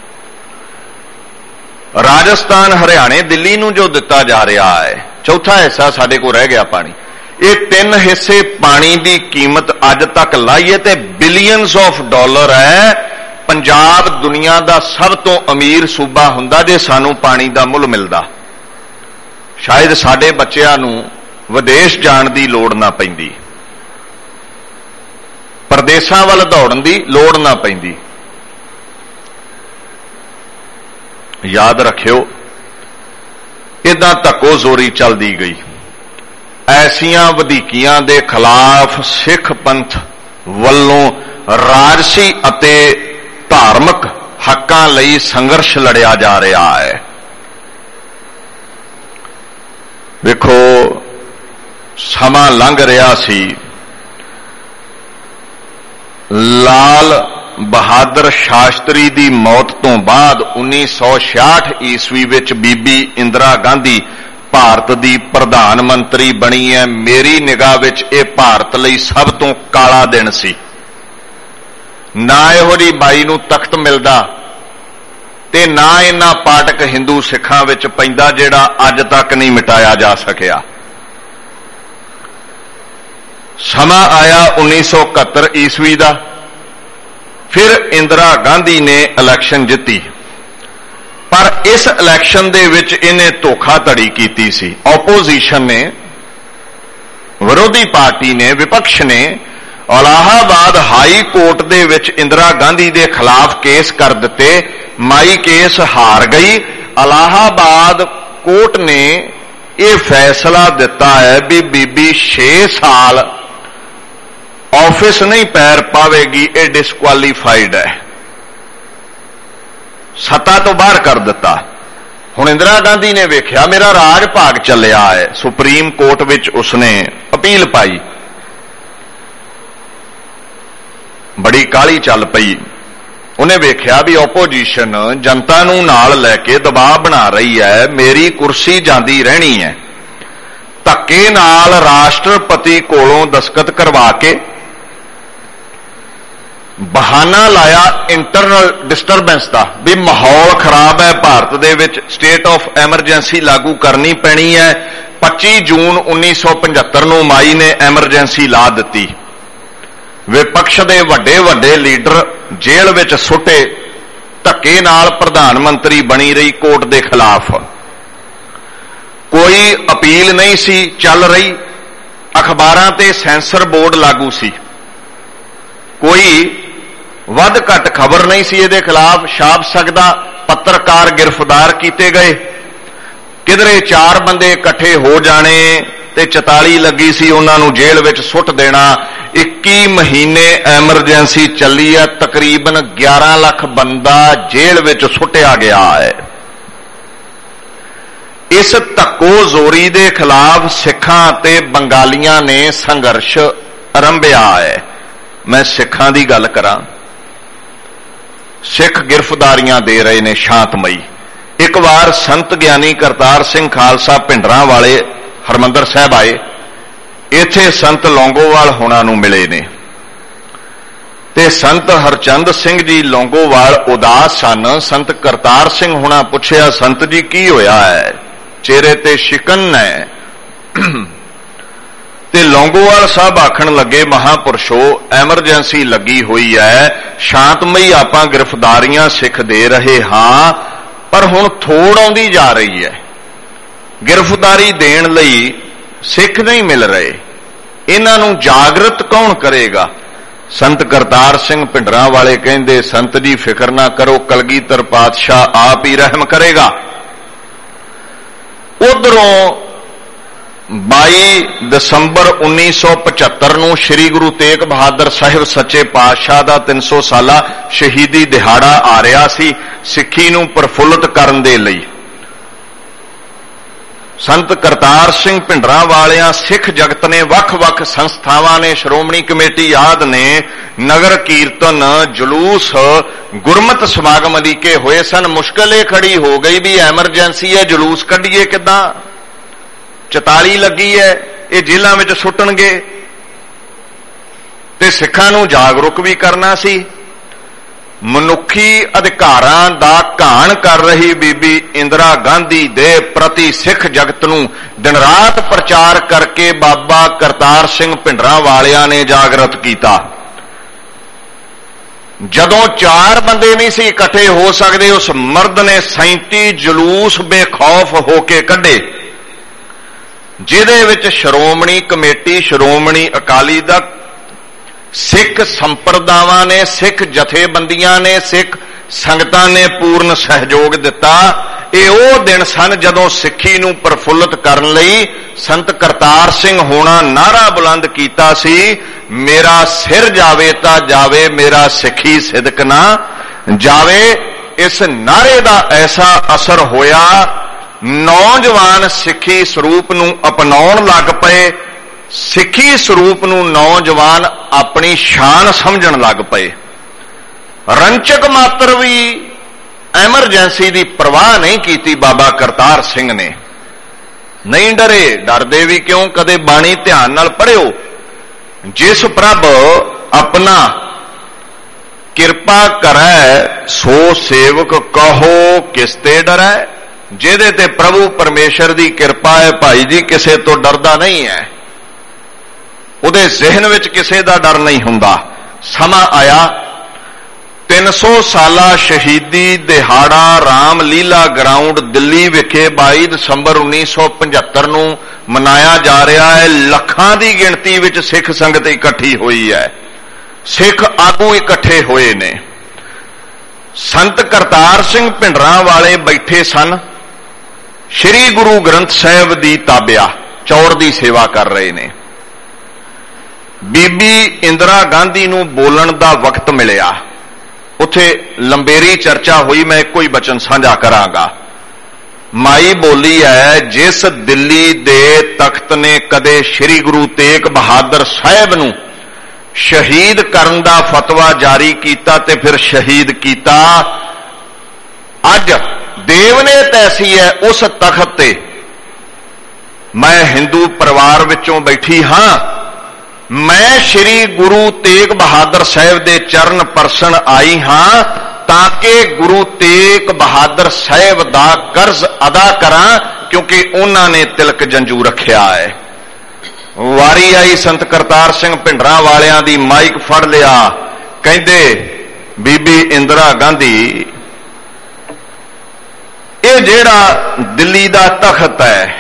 ਰਾਜਸਥਾਨ ਹਰਿਆਣੇ ਦਿੱਲੀ ਨੂੰ ਜੋ ਦਿੱਤਾ ਜਾ ਰਿਹਾ ਹੈ, ਚੌਥਾ ਹਿੱਸਾ ਸਾਡੇ ਕੋਲ ਰਹਿ ਗਿਆ ਪਾਣੀ। ਇਹ ਤਿੰਨ ਹਿੱਸੇ ਪਾਣੀ ਦੀ ਕੀਮਤ ਅੱਜ ਤੱਕ ਲਾਈਏ ਤੇ ਬਿਲੀਅਨਸ ਆਫ ਡਾਲਰ ਹੈ। ਪੰਜਾਬ ਦੁਨੀਆ ਦਾ ਸਭ ਤੋਂ ਅਮੀਰ ਸੂਬਾ ਹੁੰਦਾ ਜੇ ਸਾਨੂੰ ਪਾਣੀ ਦਾ ਮੁੱਲ ਮਿਲਦਾ। ਸ਼ਾਇਦ ਸਾਡੇ ਬੱਚਿਆਂ ਨੂੰ ਵਿਦੇਸ਼ ਜਾਣ ਦੀ ਲੋੜ ਨਾ ਪੈਂਦੀ, ਪ੍ਰਦੇਸ਼ਾਂ ਵੱਲ ਦੌੜਨ ਦੀ ਲੋੜ ਨਾ ਪੈਂਦੀ। ਯਾਦ ਰੱਖਿਓ, ਇਦਾਂ ਧੱਕੋ ਜ਼ੋਰੀ ਚੱਲਦੀ ਗਈ। ਐਸੀਆਂ ਵਧੀਕੀਆਂ ਦੇ ਖਿਲਾਫ ਸਿੱਖ ਪੰਥ ਵੱਲੋਂ ਰਾਜਸੀ ਅਤੇ ਧਾਰਮਿਕ ਹੱਕਾਂ ਲਈ ਸੰਘਰਸ਼ ਲੜਿਆ ਜਾ ਰਿਹਾ ਹੈ। ਵੇਖੋ, ਸਮਾਂ ਲੰਘ ਰਿਹਾ ਸੀ, ਲਾਲ ਬਹਾਦਰ ਸ਼ਾਸਤਰੀ ਦੀ ਮੌਤ ਤੋਂ ਬਾਅਦ ਉੱਨੀ ਸੌ ਛਿਆਹਠ ਈਸਵੀ ਵਿੱਚ ਬੀਬੀ ਇੰਦਰਾ ਗਾਂਧੀ ਭਾਰਤ ਦੀ ਪ੍ਰਧਾਨ ਮੰਤਰੀ ਬਣੀ ਹੈ। ਮੇਰੀ ਨਿਗਾਹ ਵਿੱਚ ਇਹ ਭਾਰਤ ਲਈ ਸਭ ਤੋਂ ਕਾਲਾ ਦਿਨ ਸੀ। ਨਾ ਇਹੋ ਜਿਹੀ ਬਾਈ ਨੂੰ ਤਖਤ ਮਿਲਦਾ ਤੇ ਨਾ ਇਹਨਾਂ ਪਾਟਕ ਹਿੰਦੂ ਸਿੱਖਾਂ ਵਿੱਚ ਪੈਂਦਾ ਜਿਹੜਾ ਅੱਜ ਤੱਕ ਨਹੀਂ ਮਿਟਾਇਆ ਜਾ ਸਕਿਆ। ਸਮਾਂ ਆਇਆ ਉੱਨੀ ਸੌ ਇਕਹੱਤਰ ਈਸਵੀ ਦਾ, ਫਿਰ ਇੰਦਰਾ ਗਾਂਧੀ ਨੇ ਇਲੈਕਸ਼ਨ ਜਿੱਤੀ, ਪਰ ਇਸ ਇਲੈਕਸ਼ਨ ਦੇ ਵਿੱਚ ਇਹਨੇ ਧੋਖਾਧੜੀ ਕੀਤੀ ਸੀ। ਆਪੋਜੀਸ਼ਨ ਨੇ, ਵਿਰੋਧੀ ਪਾਰਟੀ ਨੇ, ਵਿਪਕਸ਼ ਨੇ ਇਲਾਹਾਬਾਦ ਹਾਈ ਕੋਰਟ ਦੇ ਵਿੱਚ ਇੰਦਰਾ ਗਾਂਧੀ ਦੇ ਖਿਲਾਫ ਕੇਸ ਕਰ ਦਿੱਤੇ। ਮਾਈ ਕੇਸ ਹਾਰ ਗਈ। ਇਲਾਹਾਬਾਦ ਕੋਰਟ ਨੇ ਇਹ ਫੈਸਲਾ ਦਿੱਤਾ ਹੈ ਵੀ ਬੀਬੀ ਛੇ ਸਾਲ ਆਫਿਸ ਨਹੀਂ ਪੈਰ ਪਾਵੇਗੀ, ਇਹ ਡਿਸਕੁਆਲੀਫਾਈਡ ਹੈ, ਸੱਤਾ ਤੋਂ ਬਾਹਰ ਕਰ ਦਿੱਤਾ। ਹੁਣ ਇੰਦਰਾ ਗਾਂਧੀ ਨੇ ਵੇਖਿਆ ਮੇਰਾ ਰਾਜ ਭਾਗ ਚੱਲਿਆ ਹੈ, ਸੁਪਰੀਮ ਕੋਰਟ ਵਿੱਚ ਉਸਨੇ ਅਪੀਲ ਪਾਈ, ਬੜੀ ਕਾਹਲੀ ਚੱਲ ਪਈ। ਉਹਨੇ ਵੇਖਿਆ ਵੀ ਆਪੋਜੀਸ਼ਨ ਜਨਤਾ ਨੂੰ ਨਾਲ ਲੈ ਕੇ ਦਬਾਅ ਬਣਾ ਰਹੀ ਹੈ, ਮੇਰੀ ਕੁਰਸੀ ਜਾਂਦੀ ਰਹਿਣੀ ਹੈ। ਧੱਕੇ ਨਾਲ ਰਾਸ਼ਟਰਪਤੀ ਕੋਲੋਂ ਦਸਤਖਤ ਕਰਵਾ ਕੇ ਬਹਾਨਾ ਲਾਇਆ ਇੰਟਰਨਲ ਡਿਸਟਰਬੈਂਸ ਦਾ, ਵੀ ਮਾਹੌਲ ਖਰਾਬ ਹੈ ਭਾਰਤ ਦੇ ਵਿੱਚ, ਸਟੇਟ ਆਫ ਐਮਰਜੈਂਸੀ ਲਾਗੂ ਕਰਨੀ ਪੈਣੀ ਹੈ। ਪੱਚੀ ਜੂਨ ਉੱਨੀ ਸੌ ਪਝੱਤਰ ਨੂੰ ਮਾਈ ਨੇ ਐਮਰਜੈਂਸੀ ਲਾ ਦਿੱਤੀ। ਵਿਪਕਸ਼ ਦੇ ਵੱਡੇ ਵੱਡੇ ਲੀਡਰ ਜੇਲ੍ਹ ਵਿੱਚ ਸੁੱਟੇ। ਧੱਕੇ ਨਾਲ ਪ੍ਰਧਾਨ ਮੰਤਰੀ ਬਣੀ ਰਹੀ ਕੋਰਟ ਦੇ ਖਿਲਾਫ। ਕੋਈ ਅਪੀਲ ਨਹੀਂ ਸੀ ਚੱਲ ਰਹੀ। ਅਖਬਾਰਾਂ ਤੇ ਸੈਂਸਰ ਬੋਰਡ ਲਾਗੂ ਸੀ। ਕੋਈ ਵੱਧ ਘੱਟ ਖਬਰ ਨਹੀਂ ਸੀ ਇਹਦੇ ਖਿਲਾਫ ਛਾਪ ਸਕਦਾ। ਪੱਤਰਕਾਰ ਗਿਰਫਤਾਰ ਕੀਤੇ ਗਏ। ਕਿਧਰੇ ਚਾਰ ਬੰਦੇ ਇਕੱਠੇ ਹੋ ਜਾਣੇ ਤੇ ਚਤਾਲੀ ਲੱਗੀ ਸੀ ਉਹਨਾਂ ਨੂੰ ਜੇਲ੍ਹ ਵਿੱਚ ਸੁੱਟ ਦੇਣਾ। ਇੱਕੀ ਮਹੀਨੇ ਐਮਰਜੈਂਸੀ ਚੱਲੀ ਹੈ। ਤਕਰੀਬਨ ਗਿਆਰਾਂ ਲੱਖ ਬੰਦਾ ਜੇਲ੍ਹ ਵਿੱਚ ਸੁੱਟਿਆ ਗਿਆ ਹੈ। ਇਸ ਧੱਕੋ ਜ਼ੋਰੀ ਦੇ ਖਿਲਾਫ ਸਿੱਖਾਂ ਅਤੇ ਬੰਗਾਲੀਆਂ ਨੇ ਸੰਘਰਸ਼ ਆਰੰਭਿਆ ਹੈ। ਮੈਂ ਸਿੱਖਾਂ ਦੀ ਗੱਲ ਕਰਾਂ, ਸਿੱਖ ਗਿਰਫਤਾਰੀਆਂ ਦੇ ਰਹੇ ਨੇ ਸ਼ਾਂਤਮਈ। ਇੱਕ ਵਾਰ ਸੰਤ ਗਿਆਨੀ ਕਰਤਾਰ ਸਿੰਘ ਖਾਲਸਾ ਭਿੰਡਰਾਂ ਵਾਲੇ ਹਰਮੰਦਰ ਸਾਹਿਬ ਆਏ। ਇੱਥੇ ਸੰਤ ਲੌਂਗੋਵਾਲ ਹੋਣਾ ਨੂੰ ਮਿਲੇ ਨੇ ਤੇ ਸੰਤ ਹਰਚੰਦ ਸਿੰਘ ਜੀ ਲੌਂਗੋਵਾਲ ਉਦਾਸ ਸਨ। ਸੰਤ ਕਰਤਾਰ ਸਿੰਘ ਹੋਣਾ ਪੁੱਛਿਆ, ਸੰਤ ਜੀ ਕੀ ਹੋਇਆ ਹੈ? ਚਿਹਰੇ ਤੇ ਸ਼ਿਕਨ ਹੈ। ਤੇ ਲੌਂਗੋਵਾਲ ਸਾਹਿਬ ਆਖਣ ਲੱਗੇ, ਮਹਾਪੁਰਸ਼ੋ ਐਮਰਜੈਂਸੀ ਲੱਗੀ ਹੋਈ ਹੈ, ਸ਼ਾਂਤਮਈ ਆਪਾਂ ਗ੍ਰਿਫਤਾਰੀਆਂ ਸਿੱਖ ਦੇ ਰਹੇ ਹਾਂ, ਪਰ ਹੁਣ ਥੋੜ ਆਉਂਦੀ ਜਾ ਰਹੀ ਹੈ। ਗ੍ਰਿਫਤਾਰੀ ਦੇਣ ਲਈ ਸਿੱਖ ਨਹੀਂ ਮਿਲ ਰਹੇ, ਇਹਨਾਂ ਨੂੰ ਜਾਗਰਤ ਕੌਣ ਕਰੇਗਾ? ਸੰਤ ਕਰਤਾਰ ਸਿੰਘ ਭਿੰਡਰਾਂ ਵਾਲੇ ਕਹਿੰਦੇ, ਸੰਤ ਜੀ ਫਿਕਰ ਨਾ ਕਰੋ, ਕਲਗੀਧਰ ਪਾਤਸ਼ਾਹ ਆਪ ਹੀ ਰਹਿਮ ਕਰੇਗਾ। ਉਧਰੋਂ ਬਾਈ ਦਸੰਬਰ ਉੱਨੀ ਸੌ ਪਝੱਤਰ ਨੂੰ ਸ੍ਰੀ ਗੁਰੂ ਤੇਗ ਬਹਾਦਰ ਸਾਹਿਬ ਸੱਚੇ ਪਾਤਸ਼ਾਹ ਦਾ ਤਿੰਨ ਸੌ ਸਾਲਾ ਸ਼ਹੀਦੀ ਦਿਹਾੜਾ ਆ ਰਿਹਾ ਸੀ। ਸਿੱਖੀ ਨੂੰ ਪ੍ਰਫੁੱਲਤ ਕਰਨ ਦੇ ਲਈ ਸੰਤ ਕਰਤਾਰ ਸਿੰਘ ਭਿੰਡਰਾਂਵਾਲਿਆਂ, ਸਿੱਖ ਜਗਤ ਨੇ, ਵੱਖ-ਵੱਖ ਸੰਸਥਾਵਾਂ ਨੇ, ਸ਼੍ਰੋਮਣੀ ਕਮੇਟੀ ਆਦ ਨੇ ਨਗਰ ਕੀਰਤਨ, ਜਲੂਸ, ਗੁਰਮਤਿ ਸਮਾਗਮ ਅਲੀਕੇ ਹੋਏ ਸਨ। ਮੁਸ਼ਕਲ ਇਹ ਖੜੀ ਹੋ ਗਈ ਵੀ ਐਮਰਜੈਂਸੀ ਹੈ, ਜਲੂਸ ਕੱਢੀਏ ਕਿੱਦਾਂ? ਚਤਾਲੀ ਲੱਗੀ ਹੈ, ਇਹ ਜੇਲ੍ਹਾਂ ਵਿੱਚ ਸੁੱਟਣਗੇ ਤੇ ਸਿੱਖਾਂ ਨੂੰ ਜਾਗਰੂਕ ਵੀ ਕਰਨਾ ਸੀ। ਮਨੁੱਖੀ ਅਧਿਕਾਰਾਂ ਦਾ ਘਾਣ ਕਰ ਰਹੀ ਬੀਬੀ ਇੰਦਰਾ ਗਾਂਧੀ ਦੇ ਪ੍ਰਤੀ ਸਿੱਖ ਜਗਤ ਨੂੰ ਦਿਨ ਰਾਤ ਪ੍ਰਚਾਰ ਕਰਕੇ ਬਾਬਾ ਕਰਤਾਰ ਸਿੰਘ ਭਿੰਡਰਾਂਵਾਲਿਆਂ ਨੇ ਜਾਗਰਤ ਕੀਤਾ। ਜਦੋਂ ਚਾਰ ਬੰਦੇ ਨਹੀਂ ਸੀ ਇਕੱਠੇ ਹੋ ਸਕਦੇ, ਉਸ ਮਰਦ ਨੇ ਸੈਂਤੀ ਜਲੂਸ ਬੇਖੌਫ ਹੋ ਕੇ ਕੱਢੇ, ਜਿਹਦੇ ਵਿੱਚ ਸ਼੍ਰੋਮਣੀ ਕਮੇਟੀ, ਸ਼੍ਰੋਮਣੀ ਅਕਾਲੀ ਦਲ, ਸਿੱਖ ਸੰਪਰਦਾਵਾਂ ਨੇ, ਸਿੱਖ ਜਥੇਬੰਦੀਆਂ ਨੇ, ਸਿੱਖ ਸੰਗਤਾਂ ਨੇ ਪੂਰਨ ਸਹਿਯੋਗ ਦਿੱਤਾ। ਇਹ ਉਹ ਦਿਨ ਸਨ ਜਦੋਂ ਸਿੱਖੀ ਨੂੰ ਪ੍ਰਫੁੱਲਤ ਕਰਨ ਲਈ ਸੰਤ ਕਰਤਾਰ ਸਿੰਘ ਹੋਣਾ ਨਾਅਰਾ ਬੁਲੰਦ ਕੀਤਾ ਸੀ, ਮੇਰਾ ਸਿਰ ਜਾਵੇ ਤਾਂ ਜਾਵੇ, ਮੇਰਾ ਸਿੱਖੀ ਸਿਦਕ ਨਾ ਜਾਵੇ। ਇਸ ਨਾਅਰੇ ਦਾ ਐਸਾ ਅਸਰ ਹੋਇਆ, ਨੌਜਵਾਨ ਸਿੱਖੀ ਸਰੂਪ ਨੂੰ ਅਪਣਾਉਣ ਲੱਗ ਪਏ। ਸਿੱਖੀ ਸਰੂਪ ਨੂੰ ਨੌਜਵਾਨ ਆਪਣੀ ਸ਼ਾਨ ਸਮਝਣ ਲੱਗ ਪਏ। ਰੰਚਕ ਮਾਤਰ ਵੀ ਐਮਰਜੈਂਸੀ ਦੀ ਪਰਵਾਹ ਨਹੀਂ ਕੀਤੀ ਬਾਬਾ ਕਰਤਾਰ ਸਿੰਘ ਨੇ। ਨਹੀਂ ਡਰੇ, ਡਰਦੇ ਵੀ ਕਿਉਂ? ਕਦੇ ਬਾਣੀ ਧਿਆਨ ਨਾਲ ਪੜ੍ਹਿਓ। ਜਿਸ ਪ੍ਰਭ ਆਪਣਾ ਕਿਰਪਾ ਕਰੈ, ਸੋ ਸੇਵਕ ਕਹੋ ਕਿਸ ਤੇ ਡਰੈ। ਜਿਹਦੇ ਤੇ ਪ੍ਰਭੂ ਪਰਮੇਸ਼ਰ ਦੀ ਕਿਰਪਾ ਹੈ ਭਾਈ ਜੀ, ਕਿਸੇ ਤੋਂ ਡਰਦਾ ਨਹੀਂ ਹੈ। ਉਹਦੇ ਜ਼ਿਹਨ ਵਿੱਚ ਕਿਸੇ ਦਾ ਡਰ ਨਹੀਂ ਹੁੰਦਾ। ਸਮਾਂ ਆਇਆ, ਤਿੰਨ ਸੌ ਸਾਲਾ ਸ਼ਹੀਦੀ ਦਿਹਾੜਾ ਰਾਮ ਲੀਲਾ ਗਰਾਊਂਡ ਦਿੱਲੀ ਵਿਖੇ ਬਾਈ ਦਸੰਬਰ ਉੱਨੀ ਸੌ ਪਝੱਤਰ ਨੂੰ ਮਨਾਇਆ ਜਾ ਰਿਹਾ ਹੈ। ਲੱਖਾਂ ਦੀ ਗਿਣਤੀ ਵਿੱਚ ਸਿੱਖ ਸੰਗਤ ਇਕੱਠੀ ਹੋਈ ਹੈ, ਸਿੱਖ ਆਗੂ ਇਕੱਠੇ ਹੋਏ ਨੇ। ਸੰਤ ਕਰਤਾਰ ਸਿੰਘ ਭਿੰਡਰਾਂਵਾਲੇ ਬੈਠੇ ਸਨ, ਸ੍ਰੀ ਗੁਰੂ ਗ੍ਰੰਥ ਸਾਹਿਬ ਦੀ ਤਾਬਿਆ ਚੌੜ ਦੀ ਸੇਵਾ ਕਰ ਰਹੇ ਨੇ। ਬੀਬੀ ਇੰਦਰਾ ਗਾਂਧੀ ਨੂੰ ਬੋਲਣ ਦਾ ਵਕਤ ਮਿਲਿਆ, ਉੱਥੇ ਲੰਬੇਰੀ ਚਰਚਾ ਹੋਈ। ਮੈਂ ਇੱਕੋ ਹੀ ਬਚਨ ਸਾਂਝਾ ਕਰਾਂਗਾ। ਮਾਈ ਬੋਲੀ ਹੈ, ਜਿਸ ਦਿੱਲੀ ਦੇ ਤਖਤ ਨੇ ਕਦੇ ਸ੍ਰੀ ਗੁਰੂ ਤੇਗ ਬਹਾਦਰ ਸਾਹਿਬ ਨੂੰ ਸ਼ਹੀਦ ਕਰਨ ਦਾ ਫਤਵਾ ਜਾਰੀ ਕੀਤਾ ਤੇ ਫਿਰ ਸ਼ਹੀਦ ਕੀਤਾ, ਅੱਜ ਦੇਵਨੇਤ ਐਸੀ ਹੈ ਉਸ ਤਖਤ ਤੇ। ਮੈਂ ਹਿੰਦੂ ਪਰਿਵਾਰ ਵਿੱਚੋਂ ਬੈਠੀ ਹਾਂ, ਮੈਂ ਸ੍ਰੀ ਗੁਰੂ ਤੇਗ ਬਹਾਦਰ ਸਾਹਿਬ ਦੇ ਚਰਨ ਪਰਸਨ ਆਈ ਹਾਂ ਤਾਂ ਕਿ ਗੁਰੂ ਤੇਗ ਬਹਾਦਰ ਸਾਹਿਬ ਦਾ ਕਰਜ਼ ਅਦਾ ਕਰਾਂ, ਕਿਉਂਕਿ ਉਹਨਾਂ ਨੇ ਤਿਲਕ ਜੰਜੂ ਰੱਖਿਆ ਹੈ। ਵਾਰੀ ਆਈ ਸੰਤ ਕਰਤਾਰ ਸਿੰਘ ਭਿੰਡਰਾਂਵਾਲਿਆਂ ਦੀ, ਮਾਈਕ ਫੜ ਲਿਆ, ਕਹਿੰਦੇ ਬੀਬੀ ਇੰਦਰਾ ਗਾਂਧੀ, ਇਹ ਜਿਹੜਾ ਦਿੱਲੀ ਦਾ ਤਖਤ ਹੈ,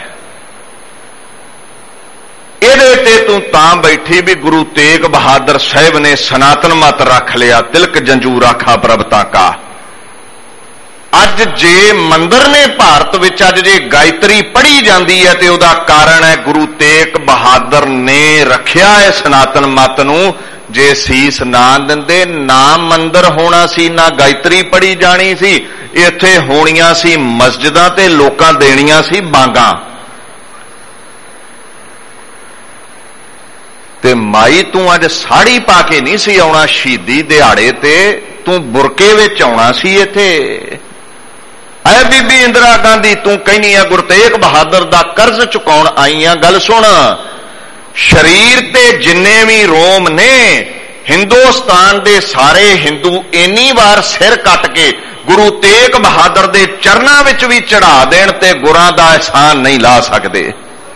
ਇਹਦੇ ਤੇ ਤੂੰ ਤਾਂ ਬੈਠੀ ਵੀ ਗੁਰੂ ਤੇਗ ਬਹਾਦਰ ਸਾਹਿਬ ਨੇ ਸਨਾਤਨ ਮਤ ਰੱਖ ਲਿਆ, ਤਿਲਕ ਜੰਜੂ ਰਾਖਾ ਪ੍ਰਭਤਾ ਕਾ। ਅੱਜ ਜੇ ਮੰਦਰ ਨੇ ਭਾਰਤ ਵਿੱਚ ਅੱਜ ਜੇ ਗਾਇਤਰੀ ਪੜ੍ਹੀ ਜਾਂਦੀ ਹੈ ਤੇ ਉਹਦਾ ਕਾਰਨ ਹੈ ਗੁਰੂ ਤੇਗ ਬਹਾਦਰ ਨੇ ਰੱਖਿਆ ਹੈ ਸਨਾਤਨ ਮਤ ਨੂੰ। ਜੇ ਸੀਸ ਨਾ ਦਿੰਦੇ, ਨਾ ਮੰਦਰ ਹੋਣਾ ਸੀ, ਨਾ ਗਾਇਤਰੀ ਪੜ੍ਹੀ ਜਾਣੀ ਸੀ। ਇੱਥੇ ਹੋਣੀਆਂ ਸੀ ਮਸਜਿਦਾਂ ਤੇ ਲੋਕਾਂ ਦੇਣੀਆਂ ਸੀ ਬਾਂਗਾਂ। ਤੇ ਮਾਈ ਤੂੰ ਅੱਜ ਸਾੜੀ ਪਾ ਕੇ ਨਹੀਂ ਸੀ ਆਉਣਾ ਸ਼ਹੀਦੀ ਦਿਹਾੜੇ ਤੇ, ਤੂੰ ਬੁਰਕੇ ਵਿੱਚ ਆਉਣਾ ਸੀ ਇੱਥੇ। ਐ ਬੀਬੀ ਇੰਦਰਾ ਗਾਂਧੀ, ਤੂੰ ਕਹਿੰਦੀ ਆ ਗੁਰੂ ਤੇਗ ਬਹਾਦਰ ਦਾ ਕਰਜ਼ ਚੁਕਾਉਣ ਆਈ ਆ। ਗੱਲ ਸੁਣ, ਸਰੀਰ ਤੇ ਜਿੰਨੇ ਵੀ ਰੋਮ ਨੇ, ਹਿੰਦੁਸਤਾਨ ਦੇ ਸਾਰੇ ਹਿੰਦੂ ਇੰਨੀ ਵਾਰ ਸਿਰ ਕੱਟ ਕੇ ਗੁਰੂ ਤੇਗ ਬਹਾਦਰ ਦੇ ਚਰਨਾਂ ਵਿੱਚ ਵੀ ਚੜਾ ਦੇਣ ਤੇ ਗੁਰਾਂ ਦਾ ਅਹਿਸਾਨ ਨਹੀਂ ਲਾ ਸਕਦੇ।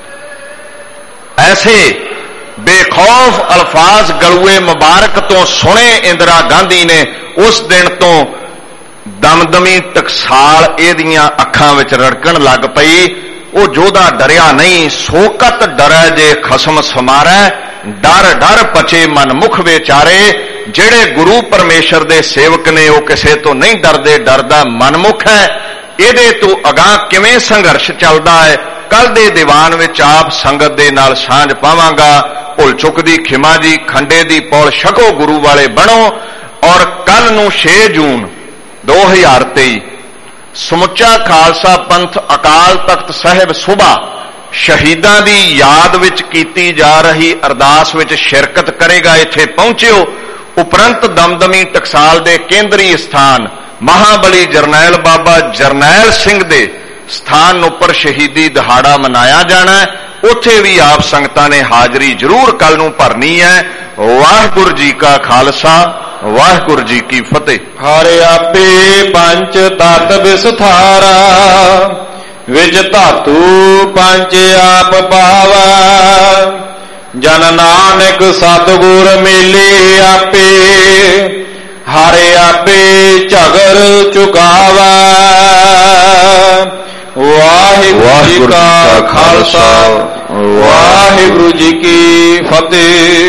ਐਸੇ ਬੇਖੌਫ ਅਲਫਾਜ਼ ਗਲੂਏ ਮੁਬਾਰਕ ਤੋਂ ਸੁਣੇ ਇੰਦਰਾ ਗਾਂਧੀ ਨੇ। ਉਸ ਦਿਨ ਤੋਂ ਦਮਦਮੀ ਟਕਸਾਲ ਇਹਦੀਆਂ ਅੱਖਾਂ ਵਿੱਚ ਰੜਕਣ ਲੱਗ ਪਈ। ਉਹ ਯੋਧਾ ਡਰਿਆ ਨਹੀਂ, ਸੋਕਤ ਡਰੈ ਜੇ ਖਸਮ ਸਮਾਰੈ, ਡਰ ਡਰ ਪਚੇ ਮਨ ਮੁਖ ਵਿਚਾਰੇ। ਜਿਹੜੇ ਗੁਰੂ ਪਰਮੇਸ਼ਰ ਦੇ ਸੇਵਕ ਨੇ ਉਹ ਕਿਸੇ ਤੋਂ ਨਹੀਂ ਡਰਦੇ, ਡਰਦਾ ਮਨਮੁਖ ਹੈ। ਇਹਦੇ ਤੋਂ ਅਗਾਂਹ ਕਿਵੇਂ ਸੰਘਰਸ਼ ਚੱਲਦਾ ਹੈ ਕੱਲ ਦੇ ਦੀਵਾਨ ਵਿੱਚ ਆਪ ਸੰਗਤ ਦੇ ਨਾਲ ਸਾਂਝ ਪਾਵਾਂਗਾ। ਭੁੱਲ ਚੁੱਕ ਦੀ ਖਿਮਾ ਜੀ, ਖੰਡੇ ਦੀ ਪੌਲ ਛਕੋ, ਗੁਰੂ ਵਾਲੇ ਬਣੋ। ਔਰ ਕੱਲ ਨੂੰ ਛੇ ਜੂਨ ਦੋ ਹਜ਼ਾਰ ਤੇਈ ਸਮੁੱਚਾ ਖਾਲਸਾ ਪੰਥ ਅਕਾਲ ਤਖਤ ਸਾਹਿਬ ਸੁਬਾ ਸ਼ਹੀਦਾਂ ਦੀ ਯਾਦ ਵਿੱਚ ਕੀਤੀ ਜਾ ਰਹੀ ਅਰਦਾਸ ਵਿੱਚ ਸ਼ਿਰਕਤ ਕਰੇਗਾ। ਇੱਥੇ ਪਹੁੰਚਿਓ। ਉਪਰੰਤ ਦਮਦਮੀ ਟਕਸਾਲ ਦੇ ਕੇਂਦਰੀ ਸਥਾਨ ਮਹਾਬਲੀ ਜਰਨੈਲ ਬਾਬਾ ਜਰਨੈਲ ਸਿੰਘ ਦੇ ਸਥਾਨ ਉੱਪਰ ਸ਼ਹੀਦੀ ਦਿਹਾੜਾ ਮਨਾਇਆ ਜਾਣਾ ਹੈ। ਉੱਥੇ ਵੀ ਆਪ ਸੰਗਤਾਂ ਨੇ ਹਾਜ਼ਰੀ ਜ਼ਰੂਰ ਕੱਲ ਨੂੰ ਭਰਨੀ ਹੈ। ਵਾਹਿਗੁਰੂ ਜੀ ਕਾ ਖਾਲਸਾ, ਵਾਹਿਗੁਰੂ ਜੀ ਕੀ ਫਤਿਹ। ਹਰ ਆਪੇ ਪੰਚ ਤਤ ਵਿਸਥਾਰਾ, ਵਿਚ ਧਾਤੂ ਪੰਜ ਆਪ ਪਾਵੈ। ਜਨ ਨਾਨਕ ਸਤਿਗੁਰ ਮਿਲੇ ਆਪੇ, ਹਰ ਆਪੇ ਝਗਰ ਚੁਕਾਵੈ। ਵਾਹਿਗੁਰੂ ਜੀ ਕਾ ਖਾਲਸਾ, ਵਾਹਿਗੁਰੂ ਜੀ ਕੀ ਫਤਿਹ।